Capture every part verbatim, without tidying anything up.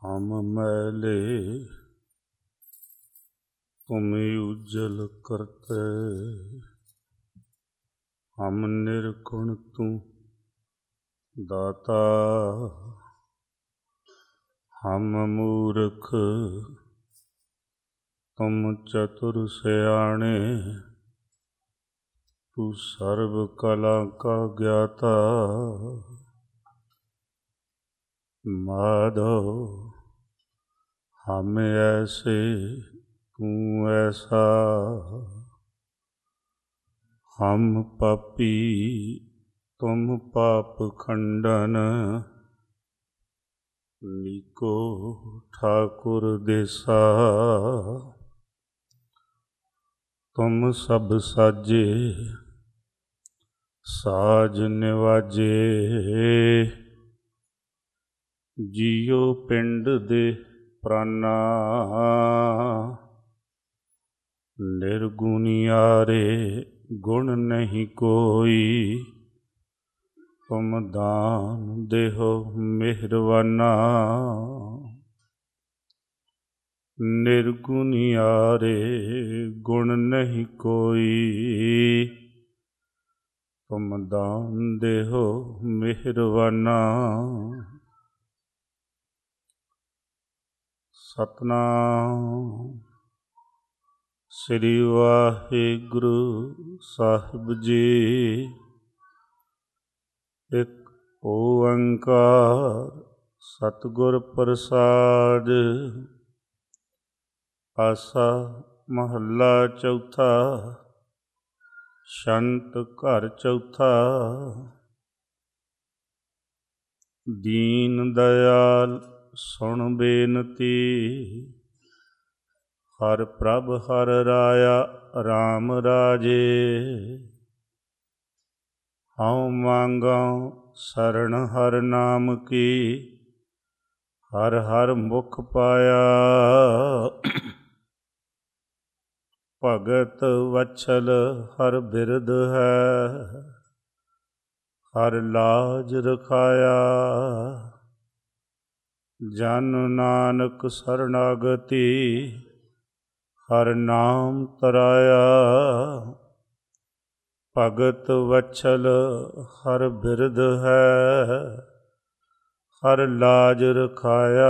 हम मैले तुम उज्जल करते, हम निर्गुण तू दाता। हम मूर्ख तुम चतुर सयाणे, तू सर्व कला का ज्ञाता। माधव हम ऐसे तू ऐसा, हम पापी तुम पाप खंडन। नीको ठाकुर देसा, तुम सब साजे साज निवाजे। जियो पिंड दे प्राणा, निर्गुणियारे गुण नहीं कोई। तुम दान देहो मेहरबाना, निर्गुणियारे गुण नहीं कोई। तुम दान देहो मेहरबाना। सतनाम श्री वाहिगुरु साहिब जी। एक ओंकार सतगुर प्रसाद। आसा महला चौथा, शंत घर चौथा। दीन दयाल सुन बेनती, हर प्रभ हर राया राम राजे। हऊँ मांगा शरण हर नाम की, हर हर मुख पाया। भगत वत्सल हर बिरद है, हर लाज रखाया। जन नानक शरणागति, हर नाम तराया। भगत वत्सल हर बिरद है, हर लाज रखाया।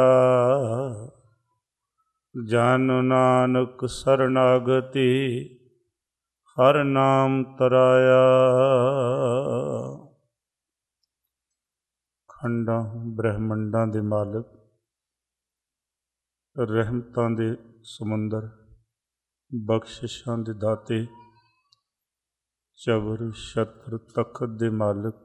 जन नानक शरणागति, हर नाम तराया। खंडां ब्रह्मंडां दे मालक, रहमतां दे समुंदर, बख्शिशां दे दाते, चबर छत्र तखत दे मालक,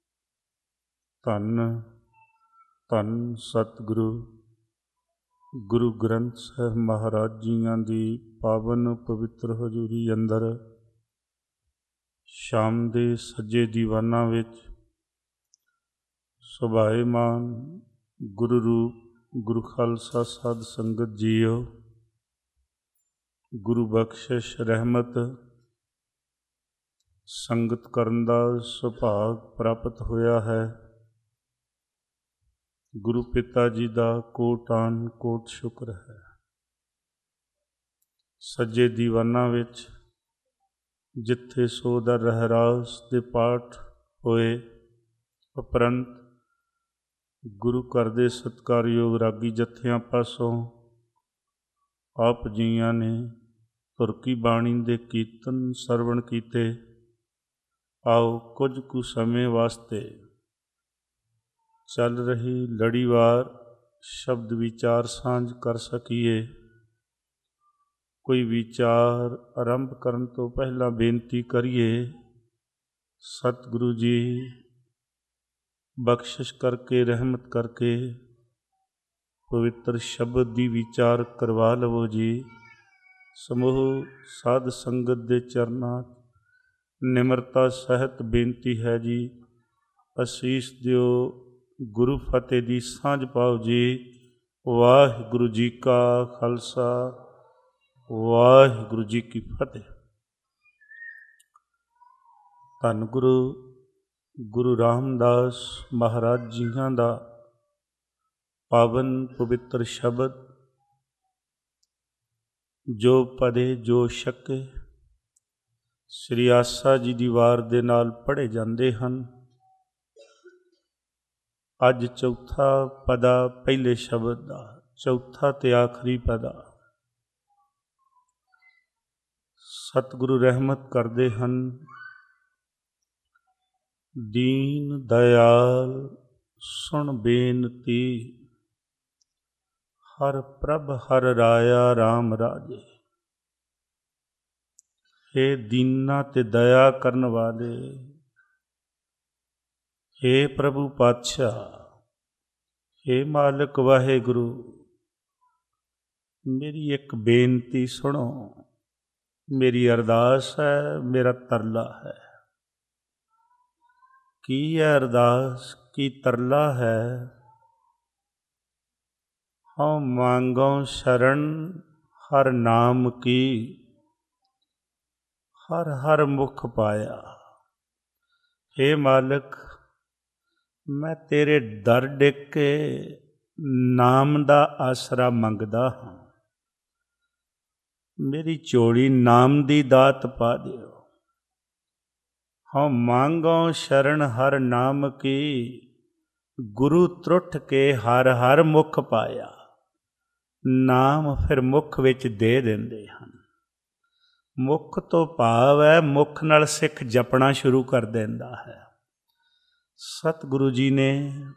धन धन सतगुरु गुरु ग्रंथ साहिब महाराज जियां दी पावन पवित्र हजूरी अंदर शाम दे सज्जे दीवाना विच सुभाएमान गुरु रूप गुरु खालसा साध संगत जीओ। गुरु बख्शिश रहमत संगत करन दा सुभाग प्राप्त होया है। गुरु पिता जी दा कोटान कोट शुक्र है। सज्जे दीवाना विच जिथे सोदा रहरास दे पाठ होए, उपरंत गुरु घर दे सत्कारयोग रागी जत्थियां पासों आप जियां ने तुरकी बाणी दे कीर्तन सरवण कीते। आओ कुछ कु समय वास्ते चल रही लड़ीवार शब्द विचार सांझ कर सकीए। कोई विचार आरंभ करन तो पहला बेनती करिए, सतगुरु जी बख्शिश करके रहमत करके पवित्र शब्द दी विचार करवा लवो जी। समूह साध संगत दे चरनां निमरता सहित बेनती है जी, असीस दिओ, गुरु फतेह दी सांझ पाओ जी। वाहिगुरु जी का खालसा, वाहिगुरु जी की फतेह। धन गुरु गुरु रामदास महाराज जियां दा ਪਾਵਨ ਪਵਿੱਤਰ ਸ਼ਬਦ ਜੋ ਪੜ੍ਹੇ ਜੋ ਛਕੇ ਸ੍ਰੀ ਆਸਾ ਜੀ ਦੀ ਵਾਰ ਦੇ ਨਾਲ ਪੜ੍ਹੇ ਜਾਂਦੇ ਹਨ। ਅੱਜ ਚੌਥਾ ਪਦਾ ਪਹਿਲੇ ਸ਼ਬਦ ਦਾ, ਚੌਥਾ ਤੇ ਆਖਰੀ ਪਦਾ। ਸਤਿਗੁਰੂ ਰਹਿਮਤ ਕਰਦੇ ਹਨ। ਦੀਨ ਦਇਆਲ ਸੁਣ ਬੇਨਤੀ, ਹਰ ਪ੍ਰਭ ਹਰ ਰਾਇਆ ਰਾਮ ਰਾਜੇ। ਹੇ ਦੀਨਾਂ ਤੇ ਦਇਆ ਕਰਨ ਵਾਲੇ, ਹੇ ਪ੍ਰਭੂ ਪਾਤਸ਼ਾਹ, ਹੇ ਮਾਲਕ ਵਾਹਿਗੁਰੂ, ਮੇਰੀ ਇੱਕ ਬੇਨਤੀ ਸੁਣੋ। ਮੇਰੀ ਅਰਦਾਸ ਹੈ, ਮੇਰਾ ਤਰਲਾ ਹੈ। ਕੀ ਹੈ ਅਰਦਾਸ, ਕੀ ਤਰਲਾ ਹੈ? ਹਉ ਮੰਗਉ ਸ਼ਰਨ ਹਰ ਨਾਮ ਕੀ, ਹਰ ਹਰ ਮੁਖ ਪਾਇਆ। ਹੇ ਮਾਲਕ, ਮੈਂ ਤੇਰੇ ਦਰ ਡਿੱਗ ਕੇ ਨਾਮ ਦਾ ਆਸਰਾ ਮੰਗਦਾ ਹਾਂ। ਮੇਰੀ ਝੋਲੀ ਨਾਮ ਦੀ ਦਾਤ ਪਾ ਦਿਓ। ਹਉ ਮੰਗਉ ਸ਼ਰਨ ਹਰ ਨਾਮ ਕੀ, ਗੁਰੂ ਤਰੁੱਠ ਕੇ ਹਰ ਹਰ ਮੁਖ ਪਾਇਆ। ਨਾਮ ਫਿਰ ਮੁੱਖ ਵਿੱਚ ਦੇ ਦਿੰਦੇ ਹਨ। ਮੁੱਖ ਤੋਂ ਭਾਵ ਹੈ ਮੁੱਖ ਨਾਲ ਸਿੱਖ ਜਪਣਾ ਸ਼ੁਰੂ ਕਰ ਦਿੰਦਾ ਹੈ। ਸਤਿਗੁਰੂ ਜੀ ਨੇ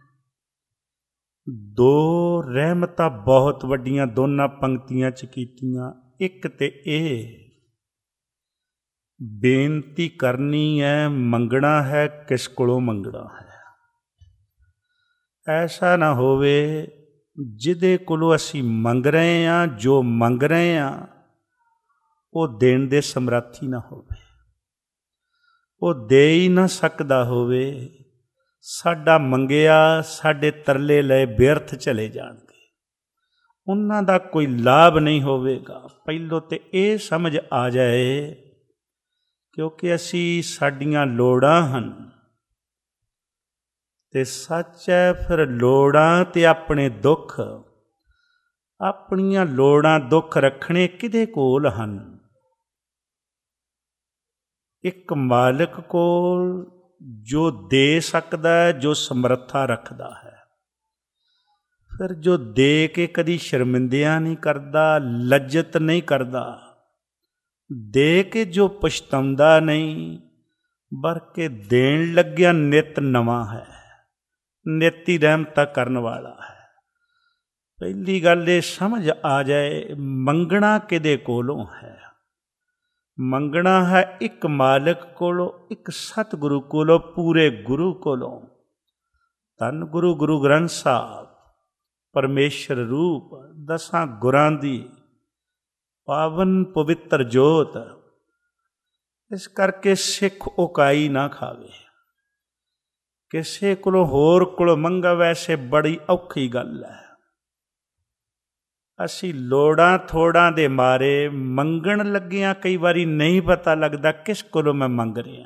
ਦੋ ਰਹਿਮਤਾਂ ਬਹੁਤ ਵੱਡੀਆਂ ਦੋਨਾਂ ਪੰਕਤੀਆਂ 'ਚ ਕੀਤੀਆਂ। ਇੱਕ ਤੇ ਇਹ ਬੇਨਤੀ ਕਰਨੀ ਹੈ, ਮੰਗਣਾ ਹੈ, ਕਿਸ ਕੋਲੋਂ ਮੰਗਣਾ ਹੈ। ਐਸਾ ਨਾ ਹੋਵੇ ਜਿਹਦੇ ਕੋਲੋਂ ਅਸੀਂ ਮੰਗ ਰਹੇ ਹਾਂ, ਜੋ ਮੰਗ ਰਹੇ ਹਾਂ ਉਹ ਦੇਣ ਦੇ ਸਮਰੱਥੀ ਨਾ ਹੋਵੇ, ਉਹ ਦੇ ਹੀ ਨਾ ਸਕਦਾ ਹੋਵੇ। ਸਾਡਾ ਮੰਗਿਆ, ਸਾਡੇ ਤਰਲੇ ਲਏ ਬਿਅਰਥ ਚਲੇ ਜਾਣਗੇ, ਉਹਨਾਂ ਦਾ ਕੋਈ ਲਾਭ ਨਹੀਂ ਹੋਵੇਗਾ। ਪਹਿਲੋਂ ਤੇ ਇਹ ਸਮਝ ਆ ਜਾਏ, ਕਿਉਂਕਿ ਅਸੀਂ ਸਾਡੀਆਂ ਲੋੜਾਂ ਹਨ ਤੇ ਸੱਚ ਹੈ। ਫਿਰ ਲੋੜਾਂ ਤੇ ਆਪਣੇ ਦੁੱਖ, ਆਪਣੀਆਂ ਲੋੜਾਂ ਦੁੱਖ ਰੱਖਣੇ ਕਿਹਦੇ ਕੋਲ ਹਨ? ਇੱਕ ਮਾਲਕ ਕੋਲ, ਜੋ ਦੇ ਸਕਦਾ ਹੈ, ਜੋ ਸਮਰੱਥਾ ਰੱਖਦਾ ਹੈ। ਫਿਰ ਜੋ ਦੇ ਕੇ ਕਦੀ ਸ਼ਰਮਿੰਦਿਆਂ ਨਹੀਂ ਕਰਦਾ, ਲੱਜਤ ਨਹੀਂ ਕਰਦਾ, ਦੇ ਕੇ ਜੋ ਪਛਤਾਉਂਦਾ ਨਹੀਂ, ਬਲਕਿ ਦੇਣ ਲੱਗਿਆ ਨਿਤ ਨਵਾਂ ਹੈ, ਨਿਤ ਹੀ ਰਹਿਮਤਾਂ ਕਰਨ ਵਾਲਾ ਹੈ। ਪਹਿਲੀ ਗੱਲ ਇਹ ਸਮਝ ਆ ਜਾਏ, ਮੰਗਣਾ ਕਿਹਦੇ ਕੋਲੋਂ ਹੈ? ਮੰਗਣਾ ਹੈ ਇੱਕ ਮਾਲਕ ਕੋਲੋਂ, ਇੱਕ ਸਤਿਗੁਰੂ ਕੋਲੋਂ, ਪੂਰੇ ਗੁਰੂ ਕੋਲੋਂ। ਧੰਨ ਗੁਰੂ ਗੁਰੂ ਗ੍ਰੰਥ ਸਾਹਿਬ ਪਰਮੇਸ਼ਰ ਰੂਪ, ਦਸਾਂ ਗੁਰਾਂ ਦੀ ਪਾਵਨ ਪਵਿੱਤਰ ਜੋਤ। ਇਸ ਕਰਕੇ ਸਿੱਖ ਉਕਾਈ ਨਾ ਖਾਵੇ, ਕਿਸੇ ਕੋਲੋਂ ਹੋਰ ਕੋਲੋਂ ਮੰਗਾ। ਵੈਸੇ ਬੜੀ ਔਖੀ ਗੱਲ ਹੈ। ਅਸੀਂ ਲੋੜਾਂ ਥੋੜਾਂ ਦੇ ਮਾਰੇ ਮੰਗਣ ਲੱਗਿਆਂ ਕਈ ਵਾਰੀ ਨਹੀਂ ਪਤਾ ਲੱਗਦਾ ਕਿਸ ਕੋਲੋਂ ਮੈਂ ਮੰਗ ਰਿਹਾ।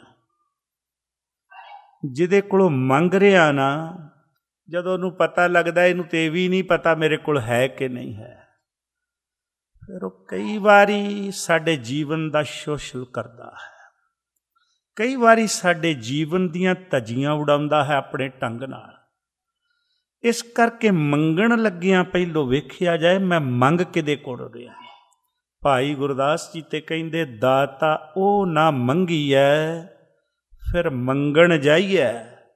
ਜਿਹਦੇ ਕੋਲੋਂ ਮੰਗ ਰਿਹਾ ਨਾ, ਜਦੋਂ ਉਹਨੂੰ ਪਤਾ ਲੱਗਦਾ ਇਹਨੂੰ ਤੇ ਇਹ ਵੀ ਨਹੀਂ ਪਤਾ ਮੇਰੇ ਕੋਲ ਹੈ ਕਿ ਨਹੀਂ ਹੈ, ਫਿਰ ਉਹ ਕਈ ਵਾਰੀ ਸਾਡੇ ਜੀਵਨ ਦਾ ਸ਼ੋਸ਼ਲ ਕਰਦਾ ਹੈ। ਕਈ ਵਾਰੀ ਸਾਡੇ ਜੀਵਨ ਦੀਆਂ ਧੱਜੀਆਂ ਉਡਾਉਂਦਾ ਹੈ ਆਪਣੇ ਢੰਗ ਨਾਲ। ਇਸ ਕਰਕੇ ਮੰਗਣ ਲੱਗਿਆਂ ਪਹਿਲੋਂ ਵੇਖਿਆ ਜਾਏ ਮੈਂ ਮੰਗ ਕਿਹਦੇ ਕੋਲ ਰਿਹਾ। ਭਾਈ ਗੁਰਦਾਸ ਜੀ ਤੇ ਕਹਿੰਦੇ, ਦਾਤਾ ਉਹ ਨਾ ਮੰਗੀਐ ਫਿਰ ਮੰਗਣ ਜਾਈਐ,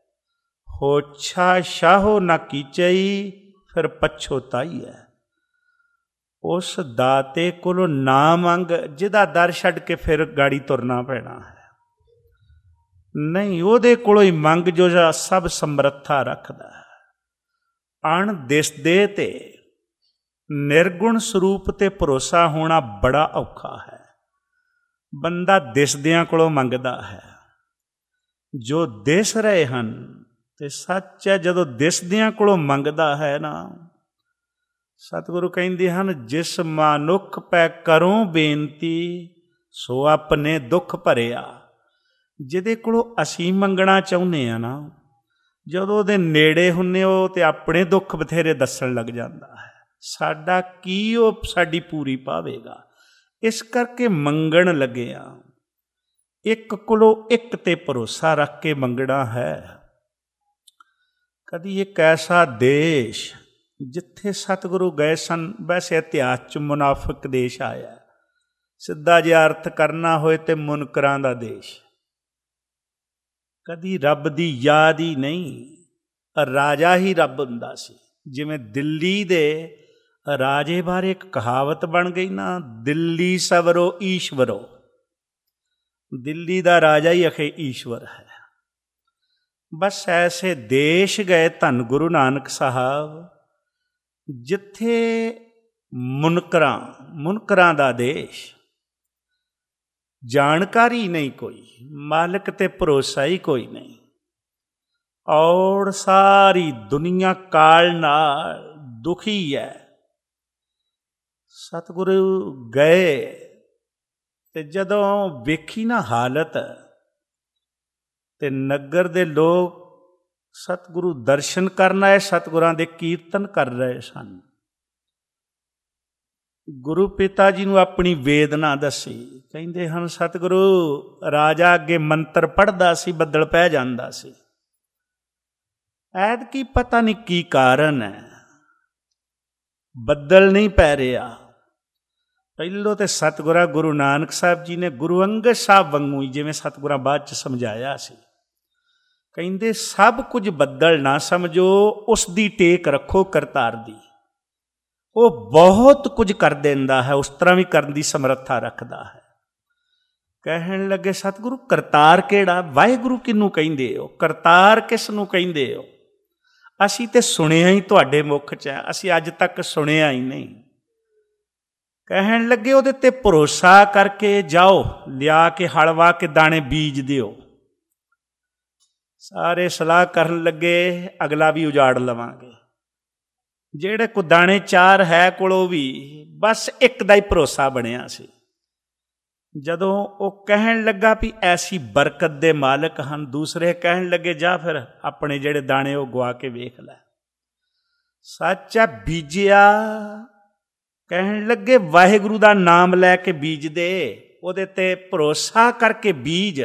ਹੋਛਾ ਸ਼ਾਹੋ ਨਾ ਕੀਚਈ ਫਿਰ ਪਛੋਤਾਈਐ। ਉਸ ਦਾਤੇ ਕੋਲੋਂ ਨਾ ਮੰਗ ਜਿਹਦਾ ਦਰ ਛੱਡ ਕੇ ਫਿਰ ਗਾੜੀ ਤੁਰਨਾ ਪੈਣਾ ਹੈ। ਨਹੀਂ, ਉਹਦੇ ਕੋਲੋਂ ਹੀ ਮੰਗ ਜੋ ਸਭ ਸਮਰੱਥਾ ਰੱਖਦਾ ਹੈ। ਅਣ ਦਿਸਦੇ ਤੇ ਨਿਰਗੁਣ ਸਰੂਪ ਤੇ ਭਰੋਸਾ ਹੋਣਾ ਬੜਾ ਔਖਾ ਹੈ। ਬੰਦਾ ਦਿਸਦਿਆਂ ਕੋਲੋਂ ਮੰਗਦਾ ਹੈ। ਜੋ ਦਿਸ ਰਹੇ ਹਨ ਤੇ ਸੱਚ ਹੈ, ਜਦੋਂ ਦਿਸਦਿਆਂ ਕੋਲੋਂ ਮੰਗਦਾ ਹੈ ਨਾ, ਸਤਿਗੁਰੂ ਕਹਿੰਦੇ ਹਨ, ਜਿਸ ਮਨੁੱਖ ਪੈ ਕਰੋ ਬੇਨਤੀ ਸੋ ਆਪਣੇ ਦੁੱਖ ਭਰਿਆ। ਜਿਹਦੇ ਕੋਲੋਂ ਅਸੀਂ ਮੰਗਣਾ ਚਾਹੁੰਦੇ ਹਾਂ ਨਾ, ਜਦੋਂ ਉਹਦੇ ਨੇੜੇ ਹੁੰਦੇ ਹੋ ਤੇ ਆਪਣੇ ਦੁੱਖ ਬਥੇਰੇ ਦੱਸਣ ਲੱਗ ਜਾਂਦਾ ਹੈ। ਸਾਡਾ ਕੀ ਉਹ ਸਾਡੀ ਪੂਰੀ ਪਾਵੇਗਾ। ਇਸ ਕਰਕੇ ਮੰਗਣ ਲੱਗਿਆ ਇੱਕ ਕੋਲੋਂ ਇੱਕ ਤੇ ਭਰੋਸਾ ਰੱਖ ਕੇ ਮੰਗਣਾ ਹੈ। ਕਦੀ ਇੱਕ ਐਸਾ ਦੇਸ਼ ਜਿੱਥੇ ਸਤਿਗੁਰੂ ਗਏ ਸਨ, ਵੈਸੇ ਇਤਿਹਾਸ 'ਚ ਮੁਨਾਫਿਕ ਦੇਸ਼ ਆਇਆ, ਸਿੱਧਾ ਜਿਹਾ ਅਰਥ ਕਰਨਾ ਹੋਏ ਤੇ ਮੁਨਕਰਾਂ ਦਾ ਦੇਸ਼। ਕਦੀ ਰੱਬ ਦੀ ਯਾਦ ਹੀ ਨਹੀਂ, ਰਾਜਾ ਹੀ ਰੱਬ ਹੁੰਦਾ ਸੀ। ਜਿਵੇਂ ਦਿੱਲੀ ਦੇ ਰਾਜੇ ਬਾਰੇ ਇੱਕ ਕਹਾਵਤ ਬਣ ਗਈ ਨਾ, ਦਿੱਲੀ ਸਵਰੋ ਈਸ਼ਵਰੋ, ਦਿੱਲੀ ਦਾ ਰਾਜਾ ਹੀ ਅਖੇ ਈਸ਼ਵਰ ਹੈ। ਬਸ ਐਸੇ ਦੇਸ਼ ਗਏ ਧੰਨ ਗੁਰੂ ਨਾਨਕ ਸਾਹਿਬ, ਜਿੱਥੇ ਮੁਨਕਰਾਂ, ਮੁਨਕਰਾਂ ਦਾ ਦੇਸ਼, ਜਾਣਕਾਰੀ ਨਹੀਂ ਕੋਈ, ਮਾਲਕ ਤੇ ਭਰੋਸਾ ਹੀ ਕੋਈ ਨਹੀਂ। ਔਰ ਸਾਰੀ ਦੁਨੀਆ ਕਾਲ ਨਾਲ ਦੁਖੀ ਹੈ। ਸਤਿਗੁਰੂ ਗਏ ਤੇ ਜਦੋਂ ਵੇਖੀ ਨਾ ਹਾਲਤ, ਤੇ ਨਗਰ ਦੇ ਲੋਕ ਸਤਿਗੁਰੂ ਦਰਸ਼ਨ ਕਰਨ ਆਏ, ਸਤਿਗੁਰਾਂ ਦੇ ਕੀਰਤਨ ਕਰ ਰਹੇ ਸਨ। ਗੁਰੂ ਪਿਤਾ ਜੀ ਨੂੰ ਆਪਣੀ ਵੇਦਨਾ ਦੱਸੀ। ਕਹਿੰਦੇ ਹਨ ਸਤਿਗੁਰੂ, ਰਾਜਾ ਅੱਗੇ ਮੰਤਰ ਪੜ੍ਹਦਾ ਸੀ, ਬੱਦਲ ਪੈ ਜਾਂਦਾ ਸੀ। ਐਤਕੀ ਪਤਾ ਨਹੀਂ ਕੀ ਕਾਰਨ ਹੈ, ਬੱਦਲ ਨਹੀਂ ਪੈ ਰਿਹਾ। ਪਹਿਲੋਂ ਤੇ ਸਤਿਗੁਰਾਂ ਗੁਰੂ ਨਾਨਕ ਸਾਹਿਬ ਜੀ ਨੇ ਗੁਰੂ ਅੰਗਦ ਸਾਹਿਬ ਵਾਂਗੂ ਹੀ, ਜਿਵੇਂ ਸਤਿਗੁਰਾਂ ਬਾਅਦ 'ਚ ਸਮਝਾਇਆ ਸੀ, ਕਹਿੰਦੇ ਸਭ ਕੁਝ ਬੱਦਲ ਨਾ ਸਮਝੋ, ਉਸ ਦੀ ਟੇਕ ਰੱਖੋ ਕਰਤਾਰ ਦੀ। ਉਹ ਬਹੁਤ ਕੁਝ ਕਰ ਦਿੰਦਾ ਹੈ, ਉਸ ਤਰ੍ਹਾਂ ਵੀ ਕਰਨ ਦੀ ਸਮਰੱਥਾ ਰੱਖਦਾ ਹੈ। ਕਹਿਣ ਲੱਗੇ ਸਤਿਗੁਰੂ ਕਰਤਾਰ ਕਿਹੜਾ? ਵਾਹਿਗੁਰੂ ਕਿਹਨੂੰ ਕਹਿੰਦੇ ਹੋ? ਕਰਤਾਰ ਕਿਸ ਨੂੰ ਕਹਿੰਦੇ ਹੋ? ਅਸੀਂ ਤੇ ਸੁਣਿਆ ਹੀ ਤੁਹਾਡੇ ਮੁੱਖ 'ਚ ਹੈ, ਅਸੀਂ ਅੱਜ ਤੱਕ ਸੁਣਿਆ ਹੀ ਨਹੀਂ। ਕਹਿਣ ਲੱਗੇ ਉਹਦੇ ਤੇ ਭਰੋਸਾ ਕਰਕੇ ਜਾਓ, ਲਿਆ ਕੇ ਹਲ ਵਾਹ ਕੇ ਦਾਣੇ ਬੀਜ ਦਿਓ। ਸਾਰੇ ਸਲਾਹ ਕਰਨ ਲੱਗੇ, ਅਗਲਾ ਵੀ ਉਜਾੜ ਲਵਾਂਗੇ। ਜਿਹੜੇ ਕੋ ਦਾਣੇ ਚਾਰ ਹੈ ਕੋਲੋਂ ਵੀ ਬਸ ਇੱਕ ਦਾ ਹੀ ਭਰੋਸਾ ਬਣਿਆ ਸੀ। ਜਦੋਂ ਉਹ ਕਹਿਣ ਲੱਗਾ ਵੀ ਐਸੀ ਬਰਕਤ ਦੇ ਮਾਲਕ ਹਨ, ਦੂਸਰੇ ਕਹਿਣ ਲੱਗੇ ਜਾ ਫਿਰ ਆਪਣੇ ਜਿਹੜੇ ਦਾਣੇ ਉਹ ਗਵਾ ਕੇ ਵੇਖ ਲੈ। ਸੱਚ ਹੈ, ਬੀਜਿਆ। ਕਹਿਣ ਲੱਗੇ ਵਾਹਿਗੁਰੂ ਦਾ ਨਾਮ ਲੈ ਕੇ ਬੀਜ ਦੇ, ਉਹਦੇ ਤੇ ਭਰੋਸਾ ਕਰਕੇ ਬੀਜ।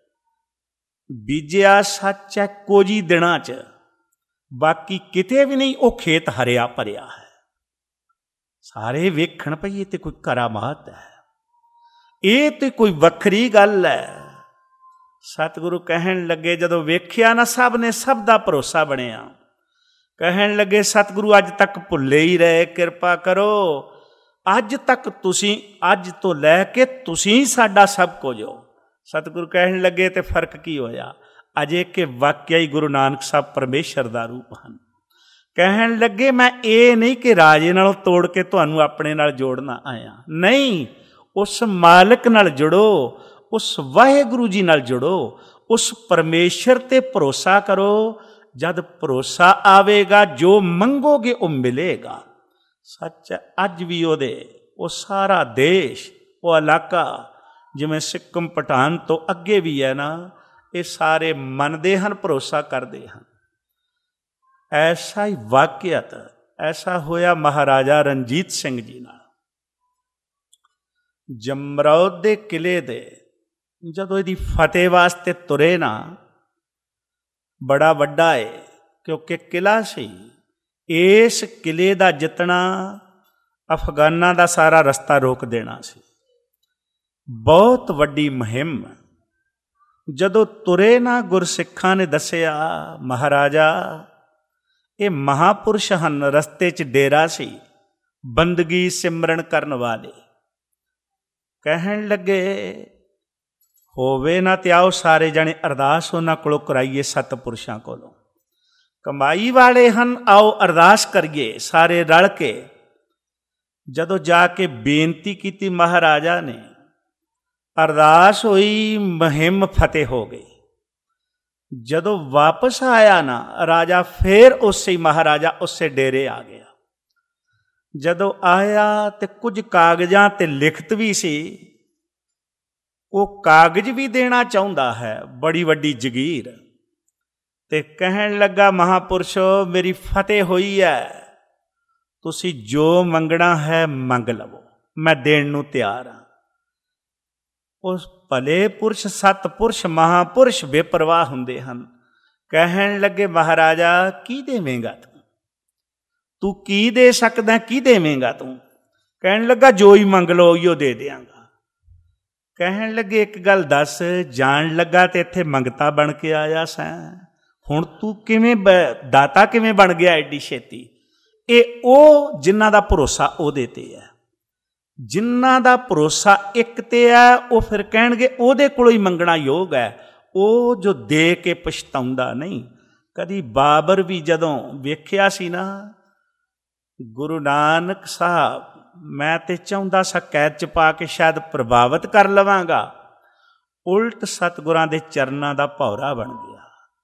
ਬੀਜਿਆ ਸੱਚ ਹੈ ਕੁਝ ਹੀ ਦਿਨਾਂ 'ਚ, ਬਾਕੀ ਕਿਤੇ ਵੀ ਨਹੀਂ। ਉਹ ਖੇਤ ਹਰਿਆ ਭਰਿਆ ਹੈ। ਸਾਰੇ ਵੇਖਣ ਪਈ ਇਹ ਤੇ ਕੋਈ ਕਰਾਮਾਤ ਹੈ, ਇਹ ਤੇ ਕੋਈ ਵੱਖਰੀ ਗੱਲ ਹੈ। ਸਤਿਗੁਰੂ ਕਹਿਣ ਲੱਗੇ ਜਦੋਂ ਵੇਖਿਆ ਨਾ ਸਭ ਨੇ, ਸਭ ਦਾ ਭਰੋਸਾ ਬਣਿਆ। ਕਹਿਣ ਲੱਗੇ ਸਤਿਗੁਰੂ ਅੱਜ ਤੱਕ ਭੁੱਲੇ ਹੀ ਰਹੇ, ਕਿਰਪਾ ਕਰੋ। ਅੱਜ ਤੱਕ ਤੁਸੀਂ, ਅੱਜ ਤੋਂ ਲੈ ਕੇ ਤੁਸੀਂ ਸਾਡਾ ਸਭ ਕੁਝ ਹੋ। ਸਤਿਗੁਰੂ ਕਹਿਣ ਲੱਗੇ ਤੇ ਫਰਕ ਕੀ ਹੋਇਆ? ਅਜੇ ਕਿ ਵਾਕਿਆ ਹੀ ਗੁਰੂ ਨਾਨਕ ਸਾਹਿਬ ਪਰਮੇਸ਼ਰ ਦਾ ਰੂਪ ਹਨ। ਕਹਿਣ ਲੱਗੇ ਮੈਂ ਇਹ ਨਹੀਂ ਕਿ ਰਾਜੇ ਨਾਲੋਂ ਤੋੜ ਕੇ ਤੁਹਾਨੂੰ ਆਪਣੇ ਨਾਲ ਜੋੜਨਾ ਆਇਆ, ਨਹੀਂ। ਉਸ ਮਾਲਕ ਨਾਲ ਜੁੜੋ, ਉਸ ਵਾਹਿਗੁਰੂ ਜੀ ਨਾਲ ਜੁੜੋ, ਉਸ ਪਰਮੇਸ਼ਰ ਤੇ ਭਰੋਸਾ ਕਰੋ। ਜਦ ਭਰੋਸਾ ਆਵੇਗਾ, ਜੋ ਮੰਗੋਗੇ ਉਹ ਮਿਲੇਗਾ। ਸੱਚ ਅੱਜ ਵੀ ਉਹਦੇ ਉਹ ਸਾਰਾ ਦੇਸ਼, ਉਹ ਇਲਾਕਾ, ਜਿਵੇਂ ਸਿੱਕਮ ਪਠਾਨ ਤੋਂ ਅੱਗੇ ਵੀ ਹੈ ਨਾ, ਇਹ ਸਾਰੇ ਮੰਨਦੇ ਹਨ, ਭਰੋਸਾ ਕਰਦੇ ਹਨ। ਐਸਾ ਹੀ ਵਾਕਿਅਤ ਐਸਾ ਹੋਇਆ ਮਹਾਰਾਜਾ ਰਣਜੀਤ ਸਿੰਘ ਜੀ ਨਾਲ। ਜਮਰੌਦ ਦੇ ਕਿਲੇ ਦੇ ਜਦੋਂ ਇਹਦੀ ਫਤਿਹ ਵਾਸਤੇ ਤੁਰੇ ਨਾ, ਬੜਾ ਵੱਡਾ ਏ ਕਿਉਂਕਿ ਕਿਲਾ ਸੀ। ਇਸ ਕਿਲੇ ਦਾ ਜਿੱਤਣਾ ਅਫਗਾਨਾਂ ਦਾ ਸਾਰਾ ਰਸਤਾ ਰੋਕ ਦੇਣਾ ਸੀ। ਬਹੁਤ ਵੱਡੀ ਮੁਹਿੰਮ। ਜਦੋਂ ਤੁਰੇ ਨਾ, ਗੁਰਸਿੱਖਾਂ ਨੇ ਦੱਸਿਆ ਮਹਾਰਾਜਾ ਇਹ ਮਹਾਂਪੁਰਸ਼ ਹਨ, ਰਸਤੇ 'ਚ ਡੇਰਾ ਸੀ, ਬੰਦਗੀ ਸਿਮਰਨ ਕਰਨ ਵਾਲੇ। ਕਹਿਣ ਲੱਗੇ ਹੋਵੇ ਨਾ ਤੇ ਆਓ ਸਾਰੇ ਜਾਣੇ ਅਰਦਾਸ ਉਹਨਾਂ ਕੋਲੋਂ ਕਰਾਈਏ, ਸਤਿਪੁਰਸ਼ਾਂ ਕੋਲੋਂ। ਕਮਾਈ ਵਾਲੇ ਹਨ, ਆਓ ਅਰਦਾਸ ਕਰੀਏ ਸਾਰੇ ਰਲ ਕੇ। ਜਦੋਂ ਜਾ ਕੇ ਬੇਨਤੀ ਕੀਤੀ ਮਹਾਰਾਜਾ ਨੇ, ਅਰਦਾਸ ਹੋਈ, ਮੁਹਿੰਮ ਫਤਿਹ ਹੋ ਗਈ। ਜਦੋਂ ਵਾਪਸ ਆਇਆ ਨਾ ਰਾਜਾ, ਫੇਰ ਉਸੇ ਮਹਾਰਾਜਾ ਉਸੇ ਡੇਰੇ ਆ ਗਿਆ। ਜਦੋਂ ਆਇਆ ਤੇ ਕੁਝ ਕਾਗਜ਼ਾਂ ਤੇ ਲਿਖਤ ਵੀ ਸੀ। ਉਹ ਕਾਗਜ਼ ਵੀ ਦੇਣਾ ਚਾਹੁੰਦਾ ਹੈ, ਬੜੀ ਵੱਡੀ ਜਗੀਰ, ਤੇ ਕਹਿਣ ਲੱਗਾ, ਮਹਾਂਪੁਰਸ਼ੋ ਮੇਰੀ ਫਤਿਹ ਹੋਈ ਹੈ, ਤੁਸੀਂ ਜੋ ਮੰਗਣਾ ਹੈ ਮੰਗ ਲਵੋ, ਮੈਂ ਦੇਣ ਨੂੰ ਤਿਆਰ ਹਾਂ। ਉਸ ਭਲੇ ਪੁਰਸ਼, ਸਤਪੁਰਸ਼, ਮਹਾਂਪੁਰਸ਼ ਬੇਪਰਵਾਹ ਹੁੰਦੇ ਹਨ। ਕਹਿਣ ਲੱਗੇ, ਮਹਾਰਾਜਾ ਕੀ ਦੇਵੇਂਗਾ ਤੂੰ? ਤੂੰ ਕੀ ਦੇ ਸਕਦਾ, ਕੀ ਦੇਵੇਂਗਾ ਤੂੰ? ਕਹਿਣ ਲੱਗਾ, ਜੋ ਹੀ ਮੰਗ ਲਓ ਉਹੀਓ ਦੇ ਦਿਆਂਗਾ। ਕਹਿਣ ਲੱਗੇ, ਇੱਕ ਗੱਲ ਦੱਸ, ਜਾਣ ਲੱਗਾ ਤੇ ਇੱਥੇ ਮੰਗਤਾ ਬਣ ਕੇ ਆਇਆ ਸੈਂ, ਹੁਣ ਤੂੰ ਕਿਵੇਂ ਬ ਦਾਤਾ ਕਿਵੇਂ ਬਣ ਗਿਆ ਐਡੀ ਛੇਤੀ? ਇਹ ਉਹ ਜਿਨ੍ਹਾਂ ਦਾ ਭਰੋਸਾ ਉਹਦੇ 'ਤੇ ਹੈ। ਜਿਨ੍ਹਾਂ ਦਾ ਭਰੋਸਾ ਇੱਕ 'ਤੇ ਹੈ, ਉਹ ਫਿਰ ਕਹਿਣਗੇ ਉਹਦੇ ਕੋਲੋਂ ਹੀ ਮੰਗਣਾ ਯੋਗ ਹੈ। ਉਹ ਜੋ ਦੇ ਕੇ ਪਛਤਾਉਂਦਾ ਨਹੀਂ। ਕਦੀ ਬਾਬਰ ਵੀ ਜਦੋਂ ਵੇਖਿਆ ਸੀ ਨਾ, ਗੁਰੂ ਨਾਨਕ ਸਾਹਿਬ, ਮੈਂ ਤੇ ਚਾਹੁੰਦਾ ਸਾਂ ਕੈਦ 'ਚ ਪਾ ਕੇ ਸ਼ਾਇਦ ਪ੍ਰਭਾਵਿਤ ਕਰ ਲਵਾਂਗਾ, ਉਲਟ ਸਤਿਗੁਰਾਂ ਦੇ ਚਰਨਾਂ ਦਾ ਭੌਰਾ ਬਣ ਗਿਆ।